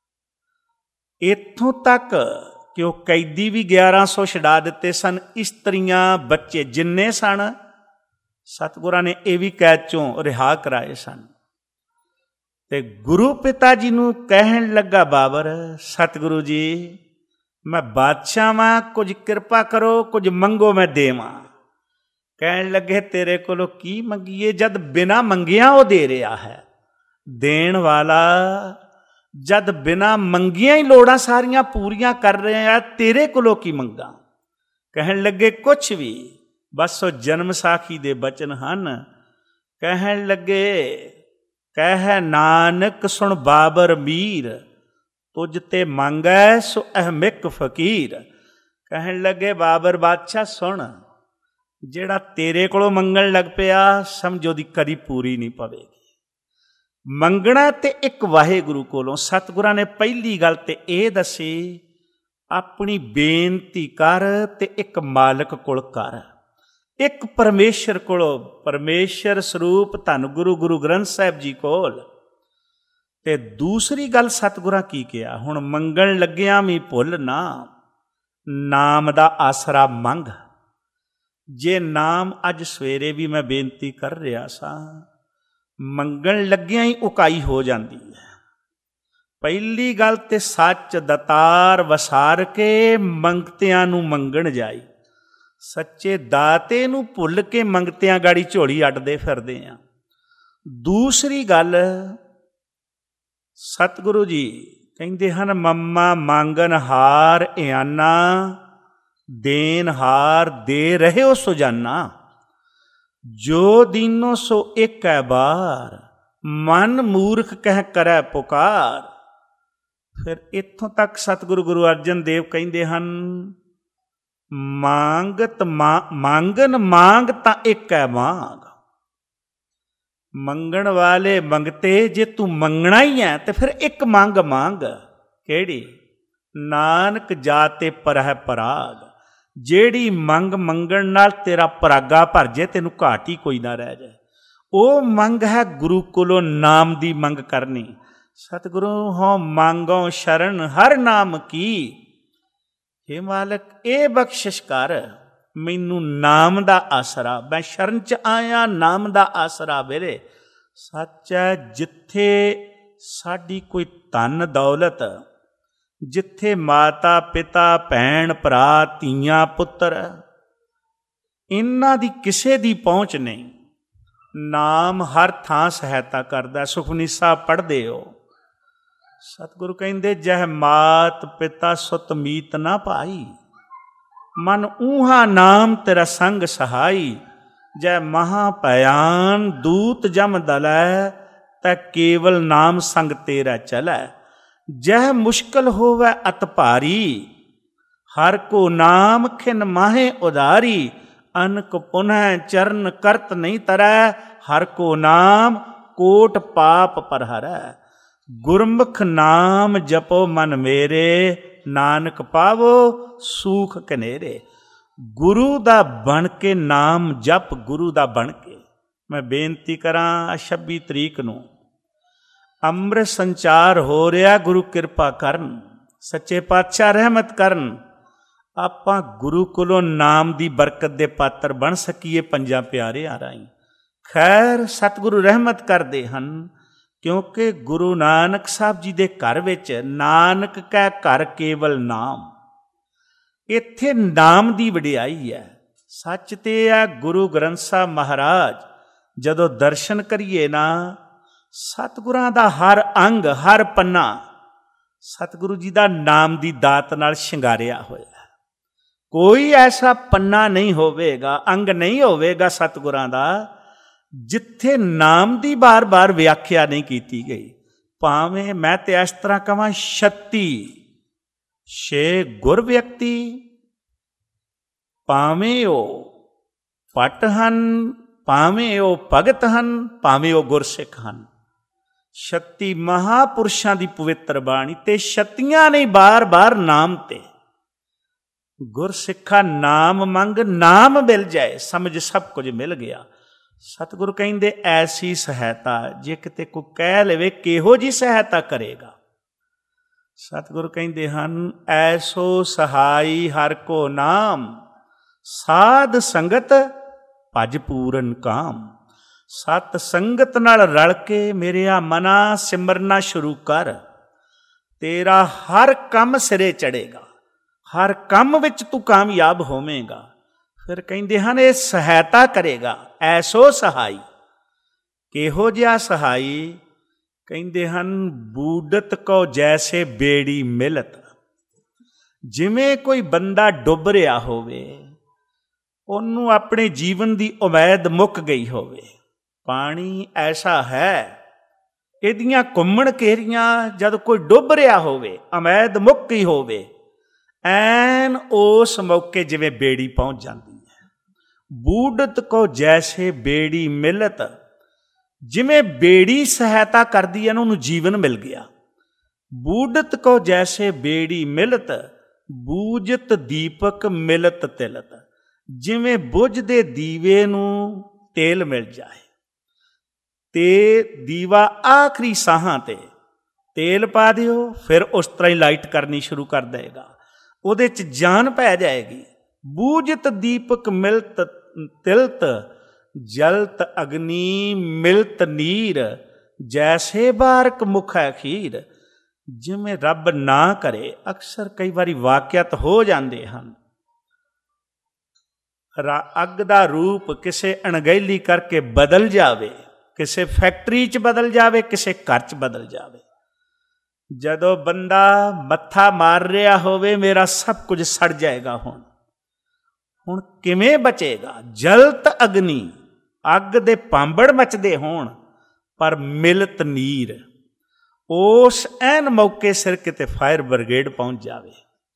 ਇੱਥੋਂ ਤੱਕ ਕਿ ਉਹ ਕੈਦੀ ਵੀ ਗਿਆਰਾਂ ਸੌ ਛਡਾ ਦਿੱਤੇ ਸਨ, ਇਸਤਰੀਆਂ, ਬੱਚੇ ਜਿੰਨੇ ਸਨ, ਸਤਿਗੁਰਾਂ ਨੇ ਇਹ ਵੀ ਕੈਦ 'ਚੋਂ ਰਿਹਾ ਕਰਾਏ ਸਨ। ਤੇ ਗੁਰੂ ਪਿਤਾ ਜੀ ਨੂੰ ਕਹਿਣ ਲੱਗਾ ਬਾਬਰ, ਸਤਿਗੁਰੂ ਜੀ ਮੈਂ ਬਾਦਸ਼ਾਹ ਵਾਂ, ਕੁਝ ਕਿਰਪਾ ਕਰੋ, ਕੁਝ ਮੰਗੋ ਮੈਂ ਦੇਵਾਂ। ਕਹਿਣ ਲੱਗੇ, ਤੇਰੇ ਕੋਲੋਂ ਕੀ ਮੰਗੀਏ, ਜਦ ਬਿਨਾਂ ਮੰਗਿਆਂ ਉਹ ਦੇ ਰਿਹਾ ਹੈ। ਦੇਣ ਵਾਲਾ ਜਦ ਬਿਨਾਂ ਮੰਗੀਆਂ ਹੀ ਲੋੜਾਂ ਸਾਰੀਆਂ ਪੂਰੀਆਂ ਕਰ ਰਿਹਾ, ਤੇਰੇ ਕੋਲੋਂ ਕੀ ਮੰਗਾਂ? ਕਹਿਣ ਲੱਗੇ, ਕੁਛ ਵੀ, ਬਸ ਉਹ ਜਨਮ ਸਾਖੀ ਦੇ ਬਚਨ ਹਨ। ਕਹਿਣ ਲੱਗੇ, ਕਹਿ ਨਾਨਕ ਸੁਣ ਬਾਬਰ ਮੀਰ, ਤੁਝ ਤੇ ਮੰਗੈ ਸੋ ਅਹਮਿਕ ਫਕੀਰ। ਕਹਿਣ ਲੱਗੇ, ਬਾਬਰ ਬਾਦਸ਼ਾਹ ਸੁਣ, ਜਿਹੜਾ ਤੇਰੇ ਕੋਲੋਂ ਮੰਗਣ ਲੱਗ ਪਿਆ, ਸਮਝੋ ਦੀ ਕਦੀ ਪੂਰੀ ਨਹੀਂ ਪਵੇਗੀ। ਮੰਗਣਾ ਤੇ ਇੱਕ ਵਾਹਿਗੁਰੂ ਕੋਲੋਂ। ਸਤਿਗੁਰਾਂ ਨੇ ਪਹਿਲੀ ਗੱਲ ਤੇ ਇਹ ਦੱਸੀ, ਆਪਣੀ ਬੇਨਤੀ ਕਰ ਤੇ ਇੱਕ ਮਾਲਕ ਕੋਲ ਕਰ, ਇੱਕ ਪਰਮੇਸ਼ਰ ਕੋਲੋਂ, ਪਰਮੇਸ਼ਰ ਸਰੂਪ ਧੰਨ ਗੁਰੂ ਗੁਰੂ ਗ੍ਰੰਥ ਸਾਹਿਬ ਜੀ ਕੋਲ। ਤੇ ਦੂਸਰੀ ਗੱਲ ਸਤਿਗੁਰਾਂ ਕੀ ਕਿਹਾ, ਹੁਣ ਮੰਗਣ ਲੱਗਿਆਂ ਵੀ ਭੁੱਲ ਨਾ, ਨਾਮ ਦਾ ਆਸਰਾ ਮੰਗ। ਜੇ ਨਾਮ, ਅੱਜ ਸਵੇਰੇ ਵੀ ਮੈਂ ਬੇਨਤੀ ਕਰ ਰਿਹਾ ਸਾਂ, ਮੰਗਣ ਲੱਗਿਆਂ ਹੀ ਉਕਾਈ ਹੋ ਜਾਂਦੀ ਹੈ। ਪਹਿਲੀ ਗੱਲ ਤੇ ਸੱਚ ਦਤਾਰ ਵਸਾਰ ਕੇ ਮੰਗਤਿਆਂ ਨੂੰ ਮੰਗਣ ਜਾਈ। ਸੱਚੇ ਦਾਤੇ ਨੂੰ ਭੁੱਲ ਕੇ ਮੰਗਤਿਆਂ ਗਾੜੀ ਝੋਲੀ ਅੱਡਦੇ ਫਿਰਦੇ ਆ। ਦੂਸਰੀ ਗੱਲ, ਸਤਿਗੁਰੂ ਜੀ ਕਹਿੰਦੇ ਹਨ, ਮੰਮਾ ਮੰਗਨ ਹਾਰ ਇਆਨਾ, ਦੇਨ ਹਾਰ ਦੇ ਰਹੇ ਹੋ ਸੁਜਾਨਾ। ਜੋ ਦੀਨੋ ਸੋ ਇੱਕ ਹੈ ਬਾਰ, ਮਨ ਮੂਰਖ ਕਹਿ ਕਰੈ ਪੁਕਾਰ। ਫਿਰ ਇੱਥੋਂ ਤੱਕ ਸਤਿਗੁਰੂ ਗੁਰੂ ਅਰਜਨ ਦੇਵ ਕਹਿੰਦੇ ਹਨ, ਮੰਗਤ ਮੰਗਨ ਮੰਗ ਤਾਂ ਇੱਕ ਹੈ ਮਾਂਗ। ਮੰਗਣ ਵਾਲੇ ਮੰਗਤੇ, ਜੇ ਤੂੰ ਮੰਗਣਾ ਹੀ ਹੈ ਤੇ ਫਿਰ ਇੱਕ ਮੰਗ ਮੰਗ। ਕਿਹੜੀ? ਨਾਨਕ ਜਾਤੇ ਪਰਹਿ ਪਰਾਗ। ਜਿਹੜੀ ਮੰਗ ਮੰਗਣ ਨਾਲ ਤੇਰਾ ਪਰਾਗਾ ਭਰ ਜੇ, ਤੈਨੂੰ ਘਾਟ ਹੀ ਕੋਈ ਨਾ ਰਹਿ ਜਾਏ। ਉਹ ਮੰਗ ਹੈ ਗੁਰੂ ਕੋਲੋਂ ਨਾਮ ਦੀ ਮੰਗ ਕਰਨੀ। ਸਤਿਗੁਰੂ ਹੋ ਮੰਗੋ ਸ਼ਰਨ ਹਰ ਨਾਮ ਕੀ। ਹੇ ਮਾਲਕ, ਇਹ ਬਖਸ਼ਿਸ਼ ਕਰ, ਮੈਨੂੰ ਨਾਮ ਦਾ ਆਸਰਾ, ਮੈਂ ਸ਼ਰਨ 'ਚ ਆਇਆ, ਨਾਮ ਦਾ ਆਸਰਾ ਮੇਰੇ। ਸੱਚ ਹੈ, ਜਿੱਥੇ ਸਾਡੀ ਕੋਈ ਧਨ ਦੌਲਤ, ਜਿੱਥੇ ਮਾਤਾ ਪਿਤਾ ਭੈਣ ਭਰਾ ਧੀਆਂ ਪੁੱਤਰ, ਇਹਨਾਂ ਦੀ ਕਿਸੇ ਦੀ ਪਹੁੰਚ ਨਹੀਂ, ਨਾਮ ਹਰ ਥਾਂ ਸਹਾਇਤਾ ਕਰਦਾ। ਸੁਖਮਨੀ ਸਾਹਿਬ ਪੜ੍ਹਦੇ ਹੋ, ਸਤਿਗੁਰੂ ਕਹਿੰਦੇ, ਜਹ ਮਾਤ ਪਿਤਾ ਸੁਤ ਮੀਤ ਨਾ ਭਾਈ, ਮਨ ਊਹਾ ਨਾਮ ਤੇਰਾ ਸੰਗ ਸਹਾਈ। ਜੈ ਮਹਾ ਭਿਆਨ ਦੂਤ ਜਮ ਦਲੈ, ਤੈ ਕੇਵਲ ਨਾਮ ਸੰਗ ਤੇਰਾ ਚਲੈ। ਜਹ ਮੁਸ਼ਕਲ ਹੋਵੈ ਅਤ ਭਾਰੀ, ਹਰ ਕੋ ਨਾਮ ਖਿਨ ਮਾਹੇ ਉਧਾਰੀ। ਅਨਕ ਪੁਨਹ ਚਰਨ ਕਰਤ ਨਹੀਂ ਤਰੈ, ਹਰ ਕੋ ਨਾਮ ਕੋਟ ਪਾਪ ਪਰ ਹਰੈ। ਗੁਰਮੁਖ ਨਾਮ ਜਪੋ ਮਨ ਮੇਰੇ, ਨਾਨਕ ਪਾਵੋ ਸੂਖ ਕਨੇਰੇ। ਗੁਰੂ ਦਾ ਬਣ ਕੇ ਨਾਮ ਜਪ, ਗੁਰੂ ਦਾ ਬਣ ਕੇ। ਮੈਂ ਬੇਨਤੀ ਕਰਾਂ, ਛੱਬੀ ਤਰੀਕ ਨੂੰ ਅੰਮ੍ਰਿਤ ਸੰਚਾਰ ਹੋ ਰਿਹਾ, ਗੁਰੂ ਕਿਰਪਾ ਕਰਨ, ਸੱਚੇ ਪਾਤਸ਼ਾਹ ਰਹਿਮਤ ਕਰਨ, ਆਪਾਂ ਗੁਰੂ ਕੋਲੋਂ ਨਾਮ ਦੀ ਬਰਕਤ ਦੇ ਪਾਤਰ ਬਣ ਸਕੀਏ ਪੰਜਾਂ ਪਿਆਰਿਆਂ ਰਾਹੀਂ। ਖੈਰ, ਸਤਿਗੁਰੂ ਰਹਿਮਤ ਕਰਦੇ ਹਨ, ਕਿਉਂਕਿ ਗੁਰੂ ਨਾਨਕ ਸਾਹਿਬ ਜੀ ਦੇ ਘਰ ਵਿੱਚ ਨਾਨਕ ਕੈ ਘਰ ਕੇਵਲ ਨਾਮ, ਇੱਥੇ ਨਾਮ ਦੀ ਵਡਿਆਈ ਹੈ। ਸੱਚ ਤੇ ਹੈ ਗੁਰੂ ਗ੍ਰੰਥ ਸਾਹਿਬ ਮਹਾਰਾਜ ਜਦੋਂ ਦਰਸ਼ਨ ਕਰੀਏ ਨਾ, ਸਤਿਗੁਰਾਂ ਦਾ ਹਰ ਅੰਗ ਹਰ ਪੰਨਾ ਸਤਿਗੁਰੂ ਜੀ ਦਾ ਨਾਮ ਦੀ ਦਾਤ ਨਾਲ ਸ਼ਿੰਗਾਰਿਆ ਹੋਇਆ। ਕੋਈ ਐਸਾ ਪੰਨਾ ਨਹੀਂ ਹੋਵੇਗਾ, ਅੰਗ ਨਹੀਂ ਹੋਵੇਗਾ ਸਤਿਗੁਰਾਂ ਦਾ ਜਿੱਥੇ ਨਾਮ ਦੀ ਬਾਰ-ਬਾਰ ਵਿਆਖਿਆ ਨਹੀਂ ਕੀਤੀ ਗਈ। ਭਾਵੇਂ ਮੈਂ ਤੇ ਇਸ ਤਰ੍ਹਾਂ ਕਹਾਂ, ਛੱਤੀ ਛੇ ਗੁਰ ਵਿਅਕਤੀ, ਭਾਵੇਂ ਉਹ ਭੱਟ ਹਨ, ਭਾਵੇਂ ਉਹ ਭਗਤ ਹਨ, ਭਾਵੇਂ ਉਹ ਗੁਰਸਿੱਖ ਹਨ। ਛੱਤੀ ਮਹਾਂਪੁਰਸ਼ਾਂ ਦੀ ਪਵਿੱਤਰ ਬਾਣੀ ਤੇ ਛੱਤੀਆਂ ਨੇ ਬਾਰ-ਬਾਰ ਨਾਮ ਤੇ। ਗੁਰਸਿੱਖਾ ਨਾਮ ਮੰਗ, ਨਾਮ ਮਿਲ ਜਾਏ, ਸਮਝ ਸਭ ਕੁਝ ਮਿਲ ਗਿਆ। ਸਤਿਗੁਰੂ ਕਹਿੰਦੇ ਐਸੀ ਸਹਾਇਤਾ, ਜੇ ਕਿਤੇ ਕੋਈ ਕਹਿ ਲਵੇ ਕਿਹੋ ਜਿਹੀ ਸਹਾਇਤਾ ਕਰੇਗਾ। ਸਤਿਗੁਰੂ ਕਹਿੰਦੇ ਹਨ, ਐਸੋ ਸਹਾਈ ਹਰ ਕੋ ਨਾਮ, ਸਾਧ ਸੰਗਤ ਭਜ ਪੂਰਨ ਕਾਮ। ਸਤ ਸੰਗਤ ਨਾਲ ਰਲ ਕੇ ਮੇਰਿਆ ਮਨਾ ਸਿਮਰਨਾ ਸ਼ੁਰੂ ਕਰ, ਤੇਰਾ ਹਰ ਕੰਮ ਸਿਰੇ ਚੜ੍ਹੇਗਾ, ਹਰ ਕੰਮ ਵਿੱਚ ਤੂੰ ਕਾਮਯਾਬ ਹੋਵੇਂਗਾ। ਫਿਰ ਕਹਿੰਦੇ ਹਨ ਇਹ ਸਹਾਇਤਾ ਕਰੇਗਾ, ਐਸੋ ਸਹਾਈ। ਕਿਹੋ ਜਿਹਾ ਸਹਾਈ? ਕਹਿੰਦੇ ਹਨ ਬੂਡਤ ਕੋ ਜੈਸੇ ਬੇੜੀ ਮਿਲਤ। ਜਿਵੇਂ ਕੋਈ ਬੰਦਾ ਡੁੱਬ ਰਿਹਾ ਹੋਵੇ, ਉਹਨੂੰ ਆਪਣੇ ਜੀਵਨ ਦੀ ਉਮੀਦ ਮੁੱਕ ਗਈ ਹੋਵੇ। ਪਾਣੀ ਐਸਾ ਹੈ, ਇਹਦੀਆਂ ਘੁੰਮਣ ਘੇਰੀਆਂ ਜਦ ਕੋਈ ਡੁੱਬ ਰਿਹਾ ਹੋਵੇ, ਉਮੀਦ ਮੁੱਕ ਗਈ ਹੋਵੇ, ਐਨ ਉਸ ਮੌਕੇ ਜਿਵੇਂ ਬੇੜੀ ਪਹੁੰਚ ਜਾਂਦੀ ਹੈ। ਬੂਡਤ ਕੋ ਜੈਸੇ ਬੇੜੀ ਮਿਲਤ, ਜਿਵੇਂ ਬੇੜੀ ਸਹਾਇਤਾ ਕਰਦੀ ਹੈ ਨਾ, ਉਹਨੂੰ ਜੀਵਨ ਮਿਲ ਗਿਆ। ਬੂਡਤ ਕੋ ਜੈਸੇ ਬੇੜੀ ਮਿਲਤ, ਬੂਝਤ ਦੀਪਕ ਮਿਲਤ ਤਿਲਤ। ਜਿਵੇਂ ਬੁਝਦੇ ਦੀਵੇ ਨੂੰ ਤੇਲ ਮਿਲ ਜਾਏ ਤੇ ਦੀਵਾ ਆਖਰੀ ਸਾਹਾਂ ਤੇ ਤੇਲ ਪਾ ਦਿਓ, ਫਿਰ ਉਸ ਤਰ੍ਹਾਂ ਹੀ ਲਾਈਟ ਕਰਨੀ ਸ਼ੁਰੂ ਕਰ ਦੇਗਾ, ਉਹਦੇ 'ਚ ਜਾਨ ਪੈ ਜਾਏਗੀ। ਬੂਝਤ ਦੀਪਕ ਮਿਲਤ ਤਿਲਤ, ਜਲਤ ਅਗਨੀ ਮਿਲਤ ਨੀਰ, ਜੈਸੇ ਬਾਰਕ ਮੁਖ ਅਖੀਰ। ਜਿਵੇਂ ਰੱਬ ਨਾ ਕਰੇ, ਅਕਸਰ ਕਈ ਵਾਰੀ ਵਾਕਿਆਤ ਹੋ ਜਾਂਦੇ ਹਨ, ਅੱਗ ਦਾ ਰੂਪ ਕਿਸੇ ਅਣਗਹਿਲੀ ਕਰਕੇ ਬਦਲ ਜਾਵੇ, ਕਿਸੇ ਫੈਕਟਰੀ 'ਚ ਬਦਲ ਜਾਵੇ, ਕਿਸੇ ਘਰ 'ਚ ਬਦਲ ਜਾਵੇ। ਜਦੋਂ ਬੰਦਾ ਮੱਥਾ ਮਾਰ ਰਿਹਾ ਹੋਵੇ, ਮੇਰਾ ਸਭ ਕੁਝ ਸੜ ਜਾਏਗਾ, ਹੁਣ ਹੁਣ ਕਿਵੇਂ ਬਚੇਗਾ? ਜਲਤ ਅਗਨੀ, ਅੱਗ ਦੇ ਭਾਂਬੜ ਮਚਦੇ ਹੋਣ, ਪਰ ਮਿਲਤ ਨੀਰ। ਉਸ ਐਨ ਮੌਕੇ ਸਿਰ ਕਿਤੇ ਫਾਇਰ ਬ੍ਰਿਗੇਡ ਪਹੁੰਚ ਜਾਵੇ,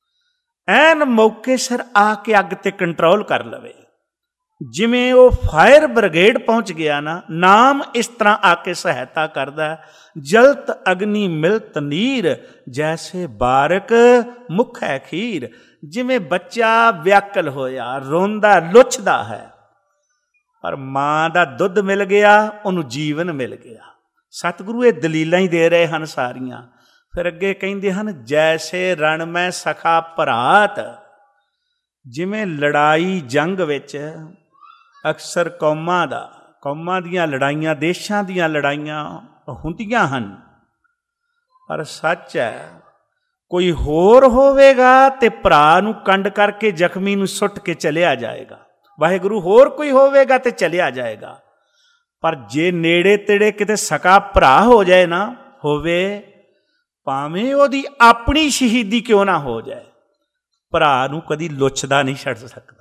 ਐਨ ਮੌਕੇ ਸਿਰ ਆ ਕੇ ਅੱਗ ਤੇ ਕੰਟਰੋਲ ਕਰ ਲਵੇ। ਜਿਵੇਂ ਉਹ ਫਾਇਰ ਬ੍ਰਿਗੇਡ ਪਹੁੰਚ ਗਿਆ ਨਾ, ਨਾਮ ਇਸ ਤਰ੍ਹਾਂ ਆ ਕੇ ਸਹਾਇਤਾ ਕਰਦਾ। ਜਲਤ ਅਗਨੀ ਮਿਲਤ ਨੀਰ, ਜੈਸੇ ਬਾਰਕ ਮੁਖ ਹੈ ਖੀਰ। ਜਿਵੇਂ ਬੱਚਾ ਵਿਆਕਲ ਹੋਇਆ, ਰੋਂਦਾ ਲੁੱਛਦਾ ਹੈ, ਪਰ ਮਾਂ ਦਾ ਦੁੱਧ ਮਿਲ ਗਿਆ, ਉਹਨੂੰ ਜੀਵਨ ਮਿਲ ਗਿਆ। ਸਤਿਗੁਰੂ ਇਹ ਦਲੀਲਾਂ ਹੀ ਦੇ ਰਹੇ ਹਨ ਸਾਰੀਆਂ। ਫਿਰ ਅੱਗੇ ਕਹਿੰਦੇ ਹਨ, ਜੈਸੇ ਰਣ ਮੈਂ ਸਖਾ ਭਰਾਤ। ਜਿਵੇਂ ਲੜਾਈ ਜੰਗ ਵਿੱਚ ਅਕਸਰ ਕੌਮਾਂ ਦਾ ਕੌਮਾਂ ਦੀਆਂ ਲੜਾਈਆਂ, ਦੇਸ਼ਾਂ ਦੀਆਂ ਲੜਾਈਆਂ ਹੁੰਦੀਆਂ ਹਨ, ਪਰ ਸੱਚ ਹੈ ਕੋਈ ਹੋਰ ਹੋਵੇਗਾ ਤੇ ਭਰਾ ਨੂੰ ਕੰਡ ਕਰਕੇ ਜ਼ਖਮੀ ਨੂੰ ਸੁੱਟ ਕੇ ਚਲਿਆ ਜਾਏਗਾ। ਵਾਹਿਗੁਰੂ ਹੋਰ ਕੋਈ ਹੋਵੇਗਾ ਤੇ ਚਲਿਆ ਜਾਏਗਾ। ਪਰ ਜੇ ਨੇੜੇ ਤੇੜੇ ਕਿਤੇ ਸਕਾ ਭਰਾ ਹੋ ਜਾਏ ਨਾ ਹੋਵੇ, ਭਾਵੇਂ ਉਹਦੀ ਆਪਣੀ ਸ਼ਹੀਦੀ ਕਿਉਂ ਨਾ ਹੋ ਜਾਏ, ਭਰਾ ਨੂੰ ਕਦੀ ਲੁੱਛਦਾ ਨਹੀਂ ਛੱਡ ਸਕਦਾ।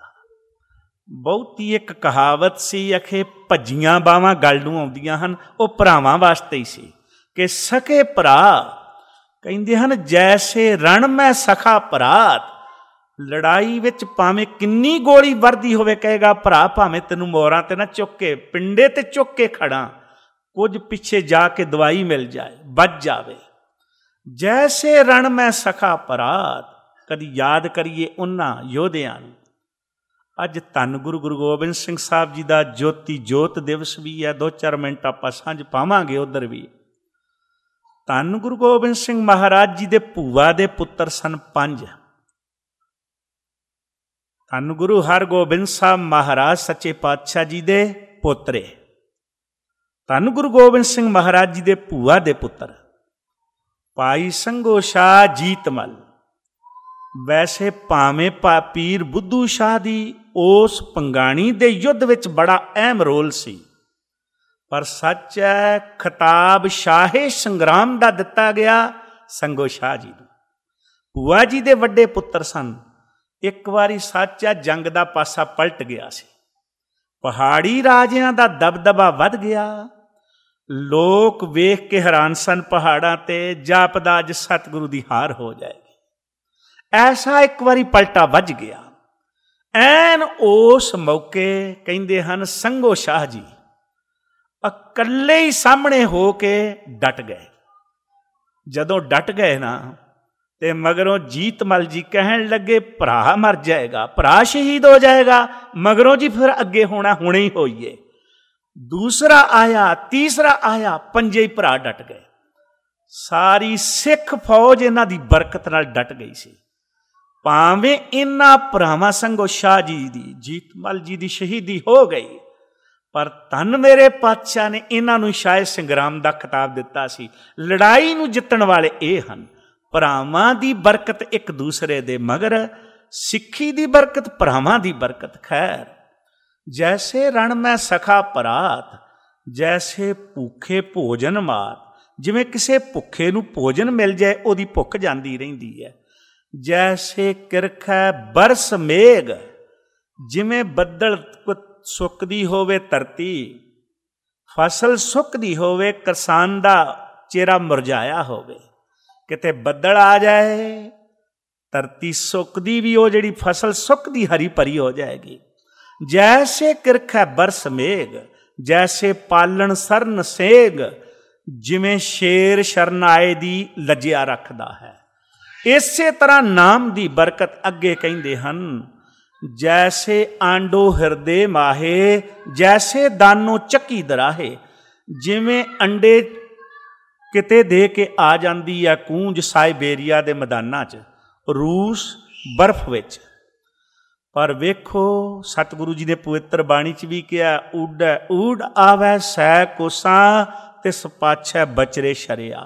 ਬਹੁਤੀ ਇੱਕ ਕਹਾਵਤ ਸੀ, ਅਖੇ ਭੱਜੀਆਂ ਬਾਹਾਂ ਗੱਲ ਨੂੰ ਆਉਂਦੀਆਂ ਹਨ, ਉਹ ਭਰਾਵਾਂ ਵਾਸਤੇ ਹੀ ਸੀ ਕਿ ਸਕੇ ਭਰਾ। ਕਹਿੰਦੇ ਹਨ, ਜੈਸੇ ਰਣ ਮੈਂ ਸਖਾ ਭਰਾਤ। ਲੜਾਈ ਵਿੱਚ ਭਾਵੇਂ ਕਿੰਨੀ ਗੋਲੀ ਵਰਦੀ ਹੋਵੇ, ਕਹੇਗਾ ਭਰਾ ਭਾਵੇਂ ਤੈਨੂੰ ਮੋਰਾਂ ਤੇ ਨਾ ਚੁੱਕ ਕੇ, ਪਿੰਡੇ ਤੇ ਚੁੱਕ ਕੇ ਖੜਾ, ਕੁਝ ਪਿੱਛੇ ਜਾ ਕੇ ਦਵਾਈ ਮਿਲ ਜਾਏ, ਬਚ ਜਾਵੇ। ਜੈਸੇ ਰਣ ਮੈਂ ਸਖਾ ਭਰਾਤ। ਕਦੀ ਯਾਦ ਕਰੀਏ ਉਹਨਾਂ ਯੋਧਿਆਂ ਨੂੰ। ਅੱਜ ਧੰਨ ਗੁਰੂ ਗੁਰੂ ਗੋਬਿੰਦ ਸਿੰਘ ਸਾਹਿਬ ਜੀ ਦਾ ਜੋਤੀ ਜੋਤ ਦਿਵਸ ਵੀ ਹੈ। ਦੋ ਚਾਰ ਮਿੰਟ ਆਪਾਂ ਸਾਂਝ ਪਾਵਾਂਗੇ ਉੱਧਰ ਵੀ। ਧੰਨ ਗੁਰੂ ਗੋਬਿੰਦ ਸਿੰਘ ਮਹਾਰਾਜ ਜੀ ਦੇ ਭੂਆ ਦੇ ਪੁੱਤਰ ਸਨ ਪੰਜ। ਧੰਨ ਗੁਰੂ ਹਰਗੋਬਿੰਦ ਸਾਹਿਬ ਮਹਾਰਾਜ ਸੱਚੇ ਪਾਤਸ਼ਾਹ ਜੀ ਦੇ ਪੋਤਰੇ। ਧੰਨ ਗੁਰੂ ਗੋਬਿੰਦ ਸਿੰਘ ਮਹਾਰਾਜ ਜੀ ਦੇ ਭੂਆ ਦੇ ਪੁੱਤਰ ਭਾਈ ਸੰਘੋ ਸ਼ਾਹ ਜੀਤਮਲ, ਵੈਸੇ ਭਾਵੇਂ ਪਾ ਪੀਰ ਬੁੱਧੂ ਸ਼ਾਹ ਦੀ ਉਸ ਪੰਗਾਣੀ ਦੇ ਯੁੱਧ ਵਿੱਚ ਬੜਾ ਅਹਿਮ ਰੋਲ ਸੀ, ਪਰ ਸੱਚ ਹੈ ਖਿਤਾਬ ਸ਼ਾਹੇ ਸੰਗਰਾਮ ਦਾ ਦਿੱਤਾ ਗਿਆ ਸੰਘੋ ਸ਼ਾਹ ਜੀ ਨੂੰ। ਭੂਆ ਜੀ ਦੇ ਵੱਡੇ ਪੁੱਤਰ ਸਨ। ਇੱਕ ਵਾਰੀ ਸੱਚ ਹੈ ਜੰਗ ਦਾ ਪਾਸਾ ਪਲਟ ਗਿਆ ਸੀ, ਪਹਾੜੀ ਰਾਜਿਆਂ ਦਾ ਦਬਦਬਾ ਵੱਧ ਗਿਆ। ਲੋਕ ਵੇਖ ਕੇ ਹੈਰਾਨ ਸਨ ਪਹਾੜਾਂ ਤੇ, ਜਾਪਦਾ ਅੱਜ ਸਤਿਗੁਰੂ ਦੀ ਹਾਰ ਹੋ ਜਾਏਗੀ। ਐਸਾ ਇੱਕ ਵਾਰੀ ਪਲਟਾ ਵੱਜ ਗਿਆ। ਐਨ ਉਸ ਮੌਕੇ ਕਹਿੰਦੇ ਹਨ ਸੰਘੋ ਸ਼ਾਹ ਜੀ ਇਕੱਲੇ ਹੀ ਸਾਹਮਣੇ ਹੋ ਕੇ ਡਟ ਗਏ। ਜਦੋਂ ਡਟ ਗਏ ਨਾ ਤੇ ਮਗਰੋਂ ਜੀਤਮਲ ਜੀ ਕਹਿਣ ਲੱਗੇ ਭਰਾ ਮਰ ਜਾਏਗਾ, ਭਰਾ ਸ਼ਹੀਦ ਹੋ ਜਾਏਗਾ, ਮਗਰੋਂ ਜੀ ਫਿਰ ਅੱਗੇ ਹੋਣਾ ਹੁਣੇ ਹੀ ਹੋਈਏ। ਦੂਸਰਾ ਆਇਆ, ਤੀਸਰਾ ਆਇਆ, ਪੰਜੇ ਹੀ ਭਰਾ ਡਟ ਗਏ। ਸਾਰੀ ਸਿੱਖ ਫੌਜ ਇਹਨਾਂ ਦੀ ਬਰਕਤ ਨਾਲ ਡਟ ਗਈ ਸੀ। ਭਾਵੇਂ ਇਹਨਾਂ ਭਰਾਵਾਂ ਸੰਘੋ ਸ਼ਾਹ ਜੀ ਦੀ, ਜੀਤਮਲ ਜੀ ਦੀ ਸ਼ਹੀਦੀ ਹੋ ਗਈ, ਪਰ ਧੰਨ ਮੇਰੇ ਪਾਤਸ਼ਾਹ ਨੇ ਇਹਨਾਂ ਨੂੰ ਸ਼ਾਇਦ ਸੰਗਰਾਮ ਦਾ ਖਿਤਾਬ ਦਿੱਤਾ ਸੀ। ਲੜਾਈ ਨੂੰ ਜਿੱਤਣ ਵਾਲੇ ਇਹ ਹਨ। ਭਰਾਵਾਂ ਦੀ ਬਰਕਤ ਇੱਕ ਦੂਸਰੇ ਦੇ ਮਗਰ, ਸਿੱਖੀ ਦੀ ਬਰਕਤ, ਭਰਾਵਾਂ ਦੀ ਬਰਕਤ। ਖੈਰ, ਜੈਸੇ ਰਣ ਮੈਂ ਸਖਾ ਭਰਾਤ, ਜੈਸੇ ਭੁੱਖੇ ਭੋਜਨ ਮਾਤ। ਜਿਵੇਂ ਕਿਸੇ ਭੁੱਖੇ ਨੂੰ ਭੋਜਨ ਮਿਲ ਜਾਏ ਉਹਦੀ ਭੁੱਖ ਜਾਂਦੀ ਰਹਿੰਦੀ ਹੈ। ਜੈਸੇ ਕਿਰਖੈ ਬਰਸ ਮੇਘ, ਜਿਵੇਂ ਬੱਦਲ ਸੁੱਕਦੀ ਹੋਵੇ ਧਰਤੀ, ਫਸਲ ਸੁੱਕਦੀ ਹੋਵੇ, ਕਿਸਾਨ ਦਾ ਚਿਹਰਾ ਮੁਰਝਾਇਆ ਹੋਵੇ, ਕਿਤੇ ਬੱਦਲ ਆ ਜਾਏ, ਧਰਤੀ ਸੁੱਕਦੀ ਵੀ, ਉਹ ਜਿਹੜੀ ਫਸਲ ਸੁੱਕਦੀ ਹਰੀ ਭਰੀ ਹੋ ਜਾਏਗੀ। ਜੈਸੇ ਕਿਰਖੈ ਬਰਸ ਮੇਘ, ਜੈਸੇ ਪਾਲਣ ਸਰਨ ਸੇਗ, ਜਿਵੇਂ ਸ਼ੇਰ ਸ਼ਰਨ ਆਏ ਦੀ ਲੱਜਿਆ ਰੱਖਦਾ ਹੈ। ਇਸੇ ਤਰ੍ਹਾਂ ਨਾਮ ਦੀ ਬਰਕਤ ਅੱਗੇ ਕਹਿੰਦੇ ਹਨ, ਜੈਸੇ ਆਂਡੋ ਹਿਰਦੇ ਮਾਹੇ, ਜੈਸੇ ਦਾਨੋ ਚੱਕੀ ਦਰਾਹੇ। ਜਿਵੇਂ ਅੰਡੇ ਕਿਤੇ ਦੇ ਕੇ ਆ ਜਾਂਦੀ ਹੈ ਕੂੰਜ ਸਾਇਬੇਰੀਆ ਦੇ ਮੈਦਾਨਾਂ 'ਚ, ਰੂਸ ਬਰਫ਼ ਵਿੱਚ, ਪਰ ਵੇਖੋ ਸਤਿਗੁਰੂ ਜੀ ਨੇ ਪਵਿੱਤਰ ਬਾਣੀ 'ਚ ਵੀ ਕਿਹਾ, ਊਡੈ ਊਡ ਆਵੈ ਸੈ ਕੋਸਾਂ, ਤਿਸ ਪਾਛੈ ਬਚਰੇ ਸ਼ਰਿਆ।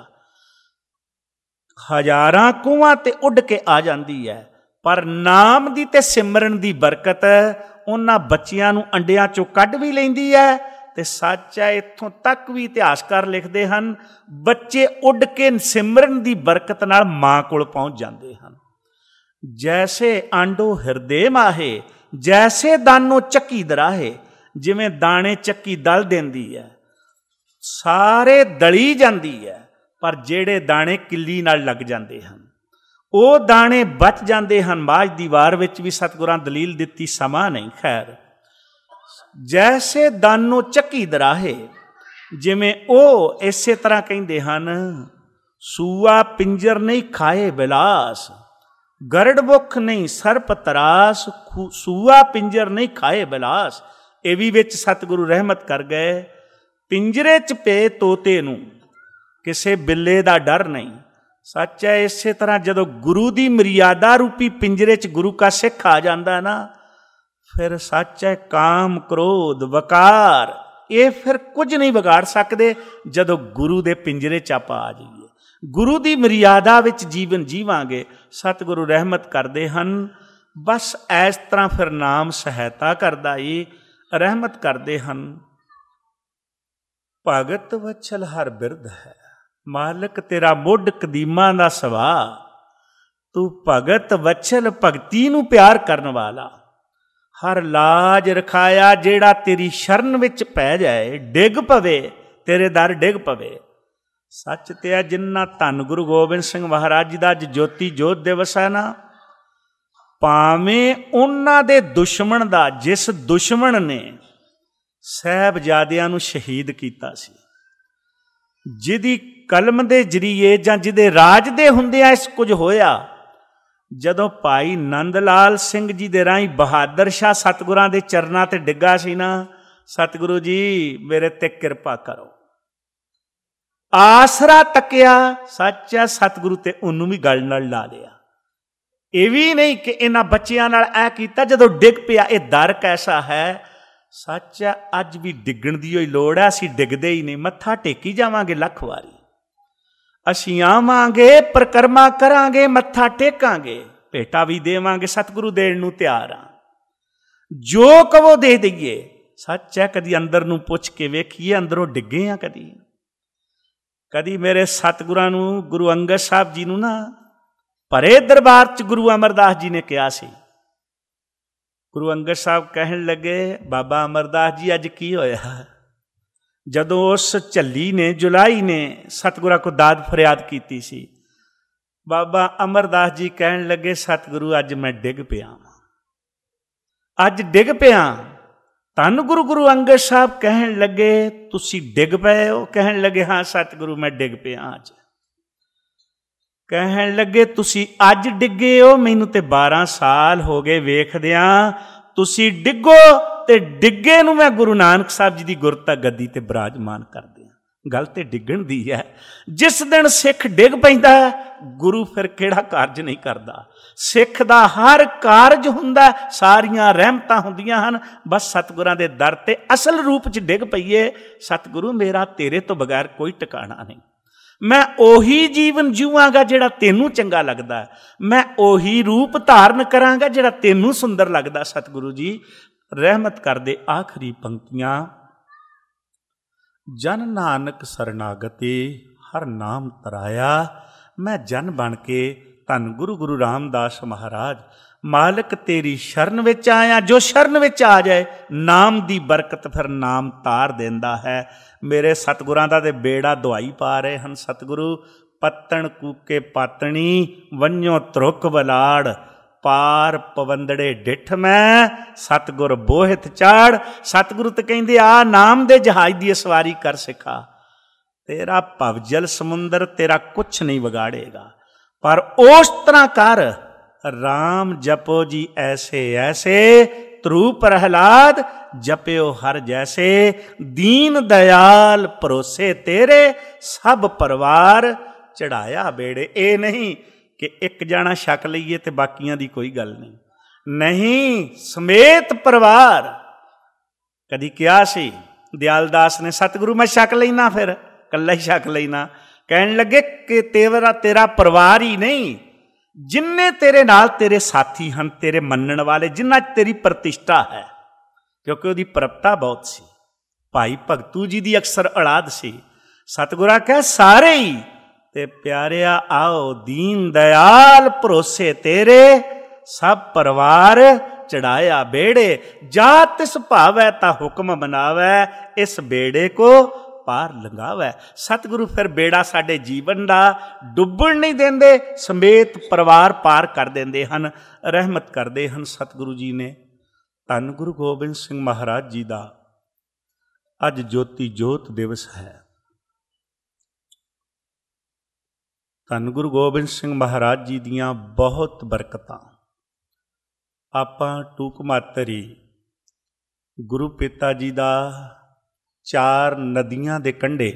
ਹਜ਼ਾਰਾਂ ਕੂਆਂ ਤੇ ਉੱਡ ਕੇ ਆ ਜਾਂਦੀ ਹੈ, ਪਰ ਨਾਮ ਦੀ ਤੇ ਸਿਮਰਨ ਦੀ ਬਰਕਤ ਉਹਨਾਂ ਬੱਚਿਆਂ ਨੂੰ ਅੰਡਿਆਂ ਚੋਂ ਕੱਢ ਵੀ ਲੈਂਦੀ ਹੈ। ਤੇ ਸੱਚ ਹੈ, ਇੱਥੋਂ ਤੱਕ ਵੀ ਇਤਿਹਾਸਕਾਰ ਲਿਖਦੇ ਹਨ, ਬੱਚੇ ਉੱਡ ਕੇ ਸਿਮਰਨ ਦੀ ਬਰਕਤ ਨਾਲ ਮਾਂ ਕੋਲ ਪਹੁੰਚ ਜਾਂਦੇ ਹਨ। ਜੈਸੇ ਆਂਡੋ ਹਿਰਦੇ ਮਾਹੇ, ਜੈਸੇ ਦਾਨੋ ਚੱਕੀ ਦਰਾਹੇ। ਜਿਵੇਂ ਦਾਣੇ ਚੱਕੀ ਦਲ ਦਿੰਦੀ ਹੈ, ਸਾਰੇ ਦਲੀ ਜਾਂਦੀ ਹੈ, ਪਰ ਜਿਹੜੇ ਦਾਣੇ ਕਿੱਲੀ ਨਾਲ ਲੱਗ ਜਾਂਦੇ ਹਨ ਉਹ ਦਾਣੇ ਬਚ ਜਾਂਦੇ ਹਨ। ਮਾਝ ਦੀ ਵਾਰ ਵਿੱਚ ਵੀ ਸਤਿਗੁਰਾਂ ਦਲੀਲ ਦਿੱਤੀ, ਸਮਾਂ ਨਹੀਂ। ਖੈਰ, ਜੈਸੇ ਦਾਨੋ ਚੱਕੀ ਦਰਾਹੇ, ਜਿਵੇਂ ਉਹ ਇਸੇ ਤਰ੍ਹਾਂ ਕਹਿੰਦੇ ਹਨ, ਸੂਆ ਪਿੰਜਰ ਨਹੀਂ ਖਾਏ ਬਿਲਾਸ, ਗਰੜ ਮੁੱਖ ਨਹੀਂ ਸਰਪ ਤਰਾਸ, ਸੂਆ ਪਿੰਜਰ ਨਹੀਂ ਖਾਏ ਬਿਲਾਸ। ਇਹ ਵੀ ਵਿੱਚ ਸਤਿਗੁਰੂ ਰਹਿਮਤ ਕਰ ਗਏ। ਪਿੰਜਰੇ 'ਚ ਪਏ ਤੋਤੇ ਨੂੰ ਕਿਸੇ ਬਿੱਲੇ ਦਾ ਡਰ ਨਹੀਂ। ਸੱਚ ਹੈ, ਇਸੇ ਤਰ੍ਹਾਂ ਜਦੋਂ ਗੁਰੂ ਦੀ ਮਰਿਆਦਾ ਰੂਪੀ ਪਿੰਜਰੇ 'ਚ ਗੁਰੂ ਕਾ ਸਿੱਖ ਆ ਜਾਂਦਾ ਨਾ, ਫਿਰ ਸੱਚ ਹੈ ਕਾਮ ਕ੍ਰੋਧ ਵਕਾਰ ਇਹ ਫਿਰ ਕੁਝ ਨਹੀਂ ਵਿਗਾੜ ਸਕਦੇ। ਜਦੋਂ ਗੁਰੂ ਦੇ ਪਿੰਜਰੇ 'ਚ ਆਪਾਂ ਆ ਜਾਈਏ, ਗੁਰੂ ਦੀ ਮਰਿਆਦਾ ਵਿੱਚ ਜੀਵਨ ਜੀਵਾਂਗੇ, ਸਤਿਗੁਰੂ ਰਹਿਮਤ ਕਰਦੇ ਹਨ। ਬਸ ਇਸ ਤਰ੍ਹਾਂ ਫਿਰ ਨਾਮ ਸਹਾਇਤਾ ਕਰਦਾ ਏ, ਰਹਿਮਤ ਕਰਦੇ ਹਨ। ਭਗਤ ਵਛਲ ਹਰ ਬਿਰਧ ਹੈ, ਮਾਲਕ ਤੇਰਾ ਮੁੱਢ ਕਦੀਮਾਂ ਦਾ ਸਵਾ। ਤੂੰ ਭਗਤ ਵਛਲ, ਭਗਤੀ ਨੂੰ ਪਿਆਰ ਕਰਨ ਵਾਲਾ। ਹਰ ਲਾਜ ਰਖਾਇਆ, ਜਿਹੜਾ ਤੇਰੀ ਸ਼ਰਨ ਵਿੱਚ ਪੈ ਜਾਏ, ਡਿੱਗ ਪਵੇ, ਤੇਰੇ ਦਰ ਡਿੱਗ ਪਵੇ। ਸੱਚ ਤੇ ਹੈ, ਜਿੰਨਾ ਧੰਨ ਗੁਰੂ ਗੋਬਿੰਦ ਸਿੰਘ ਮਹਾਰਾਜ ਜੀ ਦਾ ਅੱਜ ਜੋਤੀ ਜੋਤ ਦਿਵਸ ਹੈ ਨਾ, ਭਾਵੇਂ ਉਹਨਾਂ ਦੇ ਦੁਸ਼ਮਣ ਦਾ, ਜਿਸ ਦੁਸ਼ਮਣ ਨੇ ਸਾਹਿਬਜ਼ਾਦਿਆਂ ਨੂੰ ਸ਼ਹੀਦ ਕੀਤਾ ਸੀ, ਜਿਹਦੀ ਕਲਮ ਦੇ ਜਰੀਏ ਜਾਂ ਜਿਹਦੇ ਰਾਜ ਦੇ ਹੁੰਦਿਆਂ ਇਸ ਕੁਝ ਹੋਇਆ, ਜਦੋਂ ਭਾਈ ਨੰਦ ਲਾਲ ਸਿੰਘ ਜੀ ਦੇ ਰਾਹੀਂ ਬਹਾਦਰ ਸ਼ਾਹ ਸਤਿਗੁਰਾਂ ਦੇ ਚਰਨਾਂ ਤੇ ਡਿੱਗਾ ਸੀ ਨਾ, ਸਤਿਗੁਰੂ ਜੀ ਮੇਰੇ ਤੇ ਕਿਰਪਾ ਕਰੋ, ਆਸਰਾ ਤੱਕਿਆ। ਸੱਚਾ ਸਤਿਗੁਰੂ ਤੇ ਉਹਨੂੰ ਵੀ ਗਲ ਨਾਲ ਲਾ ਲਿਆ। ਇਹ ਵੀ ਨਹੀਂ ਕਿ ਇਹਨਾਂ ਬੱਚਿਆਂ ਨਾਲ ਇਹ ਕੀਤਾ, ਜਦੋਂ ਡਿੱਗ ਪਿਆ। ਇਹ ਦਰ ਕੈਸਾ ਹੈ, ਸੱਚ ਹੈ, ਅੱਜ ਵੀ ਡਿੱਗਣ ਦੀ ਹੋਈ ਲੋੜ ਹੈ। ਅਸੀਂ ਡਿੱਗਦੇ ਹੀ ਨਹੀਂ, ਮੱਥਾ ਟੇਕੀ ਜਾਵਾਂਗੇ ਲੱਖ ਵਾਰੀ। ਅਸੀਂ ਆਵਾਂਗੇ, ਪਰਿਕਰਮਾ ਕਰਾਂਗੇ, ਮੱਥਾ ਟੇਕਾਂਗੇ, ਭੇਟਾ ਵੀ ਦੇਵਾਂਗੇ, ਸਤਿਗੁਰੂ ਦੇਣ ਨੂੰ ਤਿਆਰ ਹਾਂ। ਜੋ ਕਵੋ ਦੇ ਦਈਏ। ਸੱਚ ਹੈ, ਕਦੀ ਅੰਦਰ ਨੂੰ ਪੁੱਛ ਕੇ ਵੇਖੀਏ, ਅੰਦਰੋਂ ਡਿੱਗੇ ਆ ਕਦੀ। ਕਦੀ ਮੇਰੇ ਸਤਿਗੁਰਾਂ ਨੂੰ, ਗੁਰੂ ਅੰਗਦ ਸਾਹਿਬ ਜੀ ਨੂੰ ਨਾ ਭਰੇ ਦਰਬਾਰ 'ਚ ਗੁਰੂ ਅਮਰਦਾਸ ਜੀ ਨੇ ਕਿਹਾ ਸੀ। ਗੁਰੂ ਅੰਗਦ ਸਾਹਿਬ ਕਹਿਣ ਲੱਗੇ, ਬਾਬਾ ਅਮਰਦਾਸ ਜੀ ਅੱਜ ਕੀ ਹੋਇਆ? ਜਦੋਂ ਉਸ ਝੱਲੀ ਨੇ, ਜੁਲਾਈ ਨੇ ਸਤਿਗੁਰਾਂ ਕੋ ਦਾਦ ਫਰਿਆਦ ਕੀਤੀ ਸੀ, ਬਾਬਾ ਅਮਰਦਾਸ ਜੀ ਕਹਿਣ ਲੱਗੇ, ਸਤਿਗੁਰੂ ਅੱਜ ਮੈਂ ਡਿੱਗ ਪਿਆ ਵਾਂ, ਅੱਜ ਡਿੱਗ ਪਿਆ। ਧੰਨ ਗੁਰੂ ਗੁਰੂ ਅੰਗਦ ਸਾਹਿਬ ਕਹਿਣ ਲੱਗੇ, ਤੁਸੀਂ ਡਿੱਗ ਪਏ ਹੋ? ਕਹਿਣ ਲੱਗੇ, ਹਾਂ ਸਤਿਗੁਰੂ ਮੈਂ ਡਿੱਗ ਪਿਆ ਅੱਜ। ਕਹਿਣ ਲੱਗੇ, ਤੁਸੀਂ ਅੱਜ ਡਿੱਗੇ ਹੋ? ਮੈਨੂੰ ਤੇ ਬਾਰਾਂ ਸਾਲ ਹੋ ਗਏ ਵੇਖਦਿਆਂ। ਤੁਸੀਂ ਡਿੱਗੋ ਤੇ ਡਿੱਗੇ ਨੂੰ ਮੈਂ ਗੁਰੂ ਨਾਨਕ ਸਾਹਿਬ ਜੀ ਦੀ ਗੁਰਤਾ ਗੱਦੀ ਤੇ ਬਿਰਾਜਮਾਨ ਕਰਦੇ ਹਾਂ। ਗੱਲ ਤੇ ਡਿੱਗਣ ਦੀ ਹੈ। ਜਿਸ ਦਿਨ ਸਿੱਖ ਡਿੱਗ ਪੈਂਦਾ, ਗੁਰੂ ਫਿਰ ਕਿਹੜਾ ਕਾਰਜ ਨਹੀਂ ਕਰਦਾ। ਸਿੱਖ ਦਾ ਹਰ ਕਾਰਜ ਹੁੰਦਾ, ਸਾਰੀਆਂ ਰਹਿਮਤਾਂ ਹੁੰਦੀਆਂ ਹਨ। ਬਸ ਸਤਿਗੁਰਾਂ ਦੇ ਦਰ ਤੇ ਅਸਲ ਰੂਪ 'ਚ ਡਿੱਗ ਪਈਏ। ਸਤਿਗੁਰੂ ਮੇਰਾ ਤੇਰੇ ਤੋਂ ਬਗੈਰ ਕੋਈ ਟਿਕਾਣਾ ਨਹੀਂ। ਮੈਂ ਉਹੀ ਜੀਵਨ ਜੀਵਾਂਗਾ ਜਿਹੜਾ ਤੈਨੂੰ ਚੰਗਾ ਲੱਗਦਾ। ਮੈਂ ਉਹੀ ਰੂਪ ਧਾਰਨ ਕਰਾਂਗਾ ਜਿਹੜਾ ਤੈਨੂੰ ਸੁੰਦਰ ਲੱਗਦਾ। ਸਤਿਗੁਰੂ ਜੀ ਰਹਿਮਤ ਕਰਦੇ। ਆਖਰੀ ਪੰਕਤੀਆਂ। ਜਨ ਨਾਨਕ ਸਰਨਾਗਤੇ ਹਰ ਨਾਮ ਤਰਾਇਆ। ਮੈਂ ਜਨ ਬਣ ਕੇ ਧੰਨ ਗੁਰੂ ਗੁਰੂ ਰਾਮਦਾਸ ਮਹਾਰਾਜ ਮਾਲਕ ਤੇਰੀ ਸ਼ਰਨ ਵਿੱਚ ਆਇਆ। ਜੋ ਸ਼ਰਨ ਵਿੱਚ ਆ ਜਾਏ, ਨਾਮ ਦੀ ਬਰਕਤ ਫਿਰ ਨਾਮ ਤਾਰ ਦਿੰਦਾ ਹੈ। ਮੇਰੇ ਸਤਿਗੁਰਾਂ ਦਾ ਤੇ ਬੇੜਾ ਦੁਹਾਈ ਪਾ ਰਹੇ ਹਨ। ਸਤਿਗੁਰੂ ਪੱਤਣ ਕੂਕੇ ਪਾਤਣੀ, ਵੰਝੋ ਤਰੁਕ ਬਲਾੜ, ਪਾਰ ਪਵੰਦੜੇ ਡਿੱਠ ਮੈਂ, ਸਤਿਗੁਰ ਬੋਹਿਤ ਚਾੜ। ਸਤਿਗੁਰੂ ਤੇ ਕਹਿੰਦੇ, ਆ ਨਾਮ ਦੇ ਜਹਾਜ਼ ਦੀ ਸਵਾਰੀ ਕਰ ਸਿਖਾ। ਤੇਰਾ ਭਵਜਲ ਸਮੁੰਦਰ ਤੇਰਾ ਕੁਛ ਨਹੀਂ ਵਿਗਾੜੇਗਾ, ਪਰ ਉਸ ਤਰ੍ਹਾਂ ਕਰ। ਰਾਮ ਜਪੋ ਜੀ ਐਸੇ ਐਸੇ, ਧਰੂ ਪ੍ਰਹਿਲਾਦ ਜਪਿਓ ਹਰ ਜੈਸੇ। ਦੀਨ ਦਇਆਲ ਭਰੋਸੇ ਤੇਰੇ, ਸਭ ਪਰਿਵਾਰ ਚੜਾਇਆ ਬੇੜੇ। ਇਹ ਨਹੀਂ ਕਿ ਇੱਕ ਜਾਣਾ ਛਕ ਲਈਏ ਤੇ ਬਾਕੀਆਂ ਦੀ ਕੋਈ ਗੱਲ ਨਹੀਂ। ਨਹੀਂ, ਸਮੇਤ ਪਰਿਵਾਰ। ਕਦੀ ਕਿਹਾ ਸੀ ਦਿਆਲਦਾਸ ਨੇ, ਸਤਿਗੁਰੂ ਮੈਂ ਛਕ ਲੈਣਾ, ਫਿਰ ਇਕੱਲਾ ਹੀ ਛਕ ਲੈਣਾ। ਕਹਿਣ ਲੱਗੇ ਕਿ ਤੇਰਾ ਤੇਰਾ ਪਰਿਵਾਰ ਹੀ ਨਹੀਂ, ਜਿੰਨੇ ਤੇਰੇ ਨਾਲ ਤੇਰੇ ਸਾਥੀ ਹਨ, ਤੇਰੇ ਮੰਨਣ ਵਾਲੇ, ਜਿਨ੍ਹਾਂ 'ਚ ਤੇਰੀ ਪ੍ਰਤਿਸ਼ਠਾ ਹੈ। ਕਿਉਂਕਿ ਉਹਦੀ ਪ੍ਰਪਤਾ ਬਹੁਤ ਸੀ। ਭਾਈ ਭਗਤੂ ਜੀ ਦੀ ਅਕਸਰ ਔਲਾਦ ਸੀ। ਸਤਿਗੁਰਾਂ ਕਹਿ ਸਾਰੇ ਹੀ। ਤੇ ਪਿਆਰਿਆ ਆਓ, ਦੀਨ ਦਇਆਲ ਭਰੋਸੇ ਤੇਰੇ, ਸਭ ਪਰਿਵਾਰ ਚੜਾਇਆ ਬੇੜੇ। ਜਾ ਤਿਸ ਭਾਵੈ ਤਾਂ ਹੁਕਮ ਬਣਾਵੈ, ਇਸ ਬੇੜੇ ਕੋ ਪਾਰ ਲੰਘਾਵੈ। ਸਤਿਗੁਰੂ ਫਿਰ ਬੇੜਾ ਸਾਡੇ ਜੀਵਨ ਦਾ ਡੁੱਬਣ ਨਹੀਂ ਦਿੰਦੇ, ਸਮੇਤ ਪਰਿਵਾਰ ਪਾਰ ਕਰ ਦਿੰਦੇ ਹਨ, ਰਹਿਮਤ ਕਰਦੇ ਹਨ। ਸਤਿਗੁਰੂ ਜੀ ਨੇ ਧੰਨ ਗੁਰੂ ਗੋਬਿੰਦ ਸਿੰਘ ਮਹਾਰਾਜ ਜੀ ਦਾ ਅੱਜ ਜੋਤੀ ਜੋਤ ਦਿਵਸ ਹੈ। ਧੰਨ ਗੁਰੂ ਗੋਬਿੰਦ ਸਿੰਘ ਮਹਾਰਾਜ ਜੀ ਦੀਆਂ ਬਹੁਤ ਬਰਕਤਾਂ ਆਪਾਂ ਟੂਕ ਮਾਤਰੀ ਗੁਰੂ ਪਿਤਾ ਜੀ ਦਾ ਚਾਰ ਨਦੀਆਂ ਦੇ ਕੰਢੇ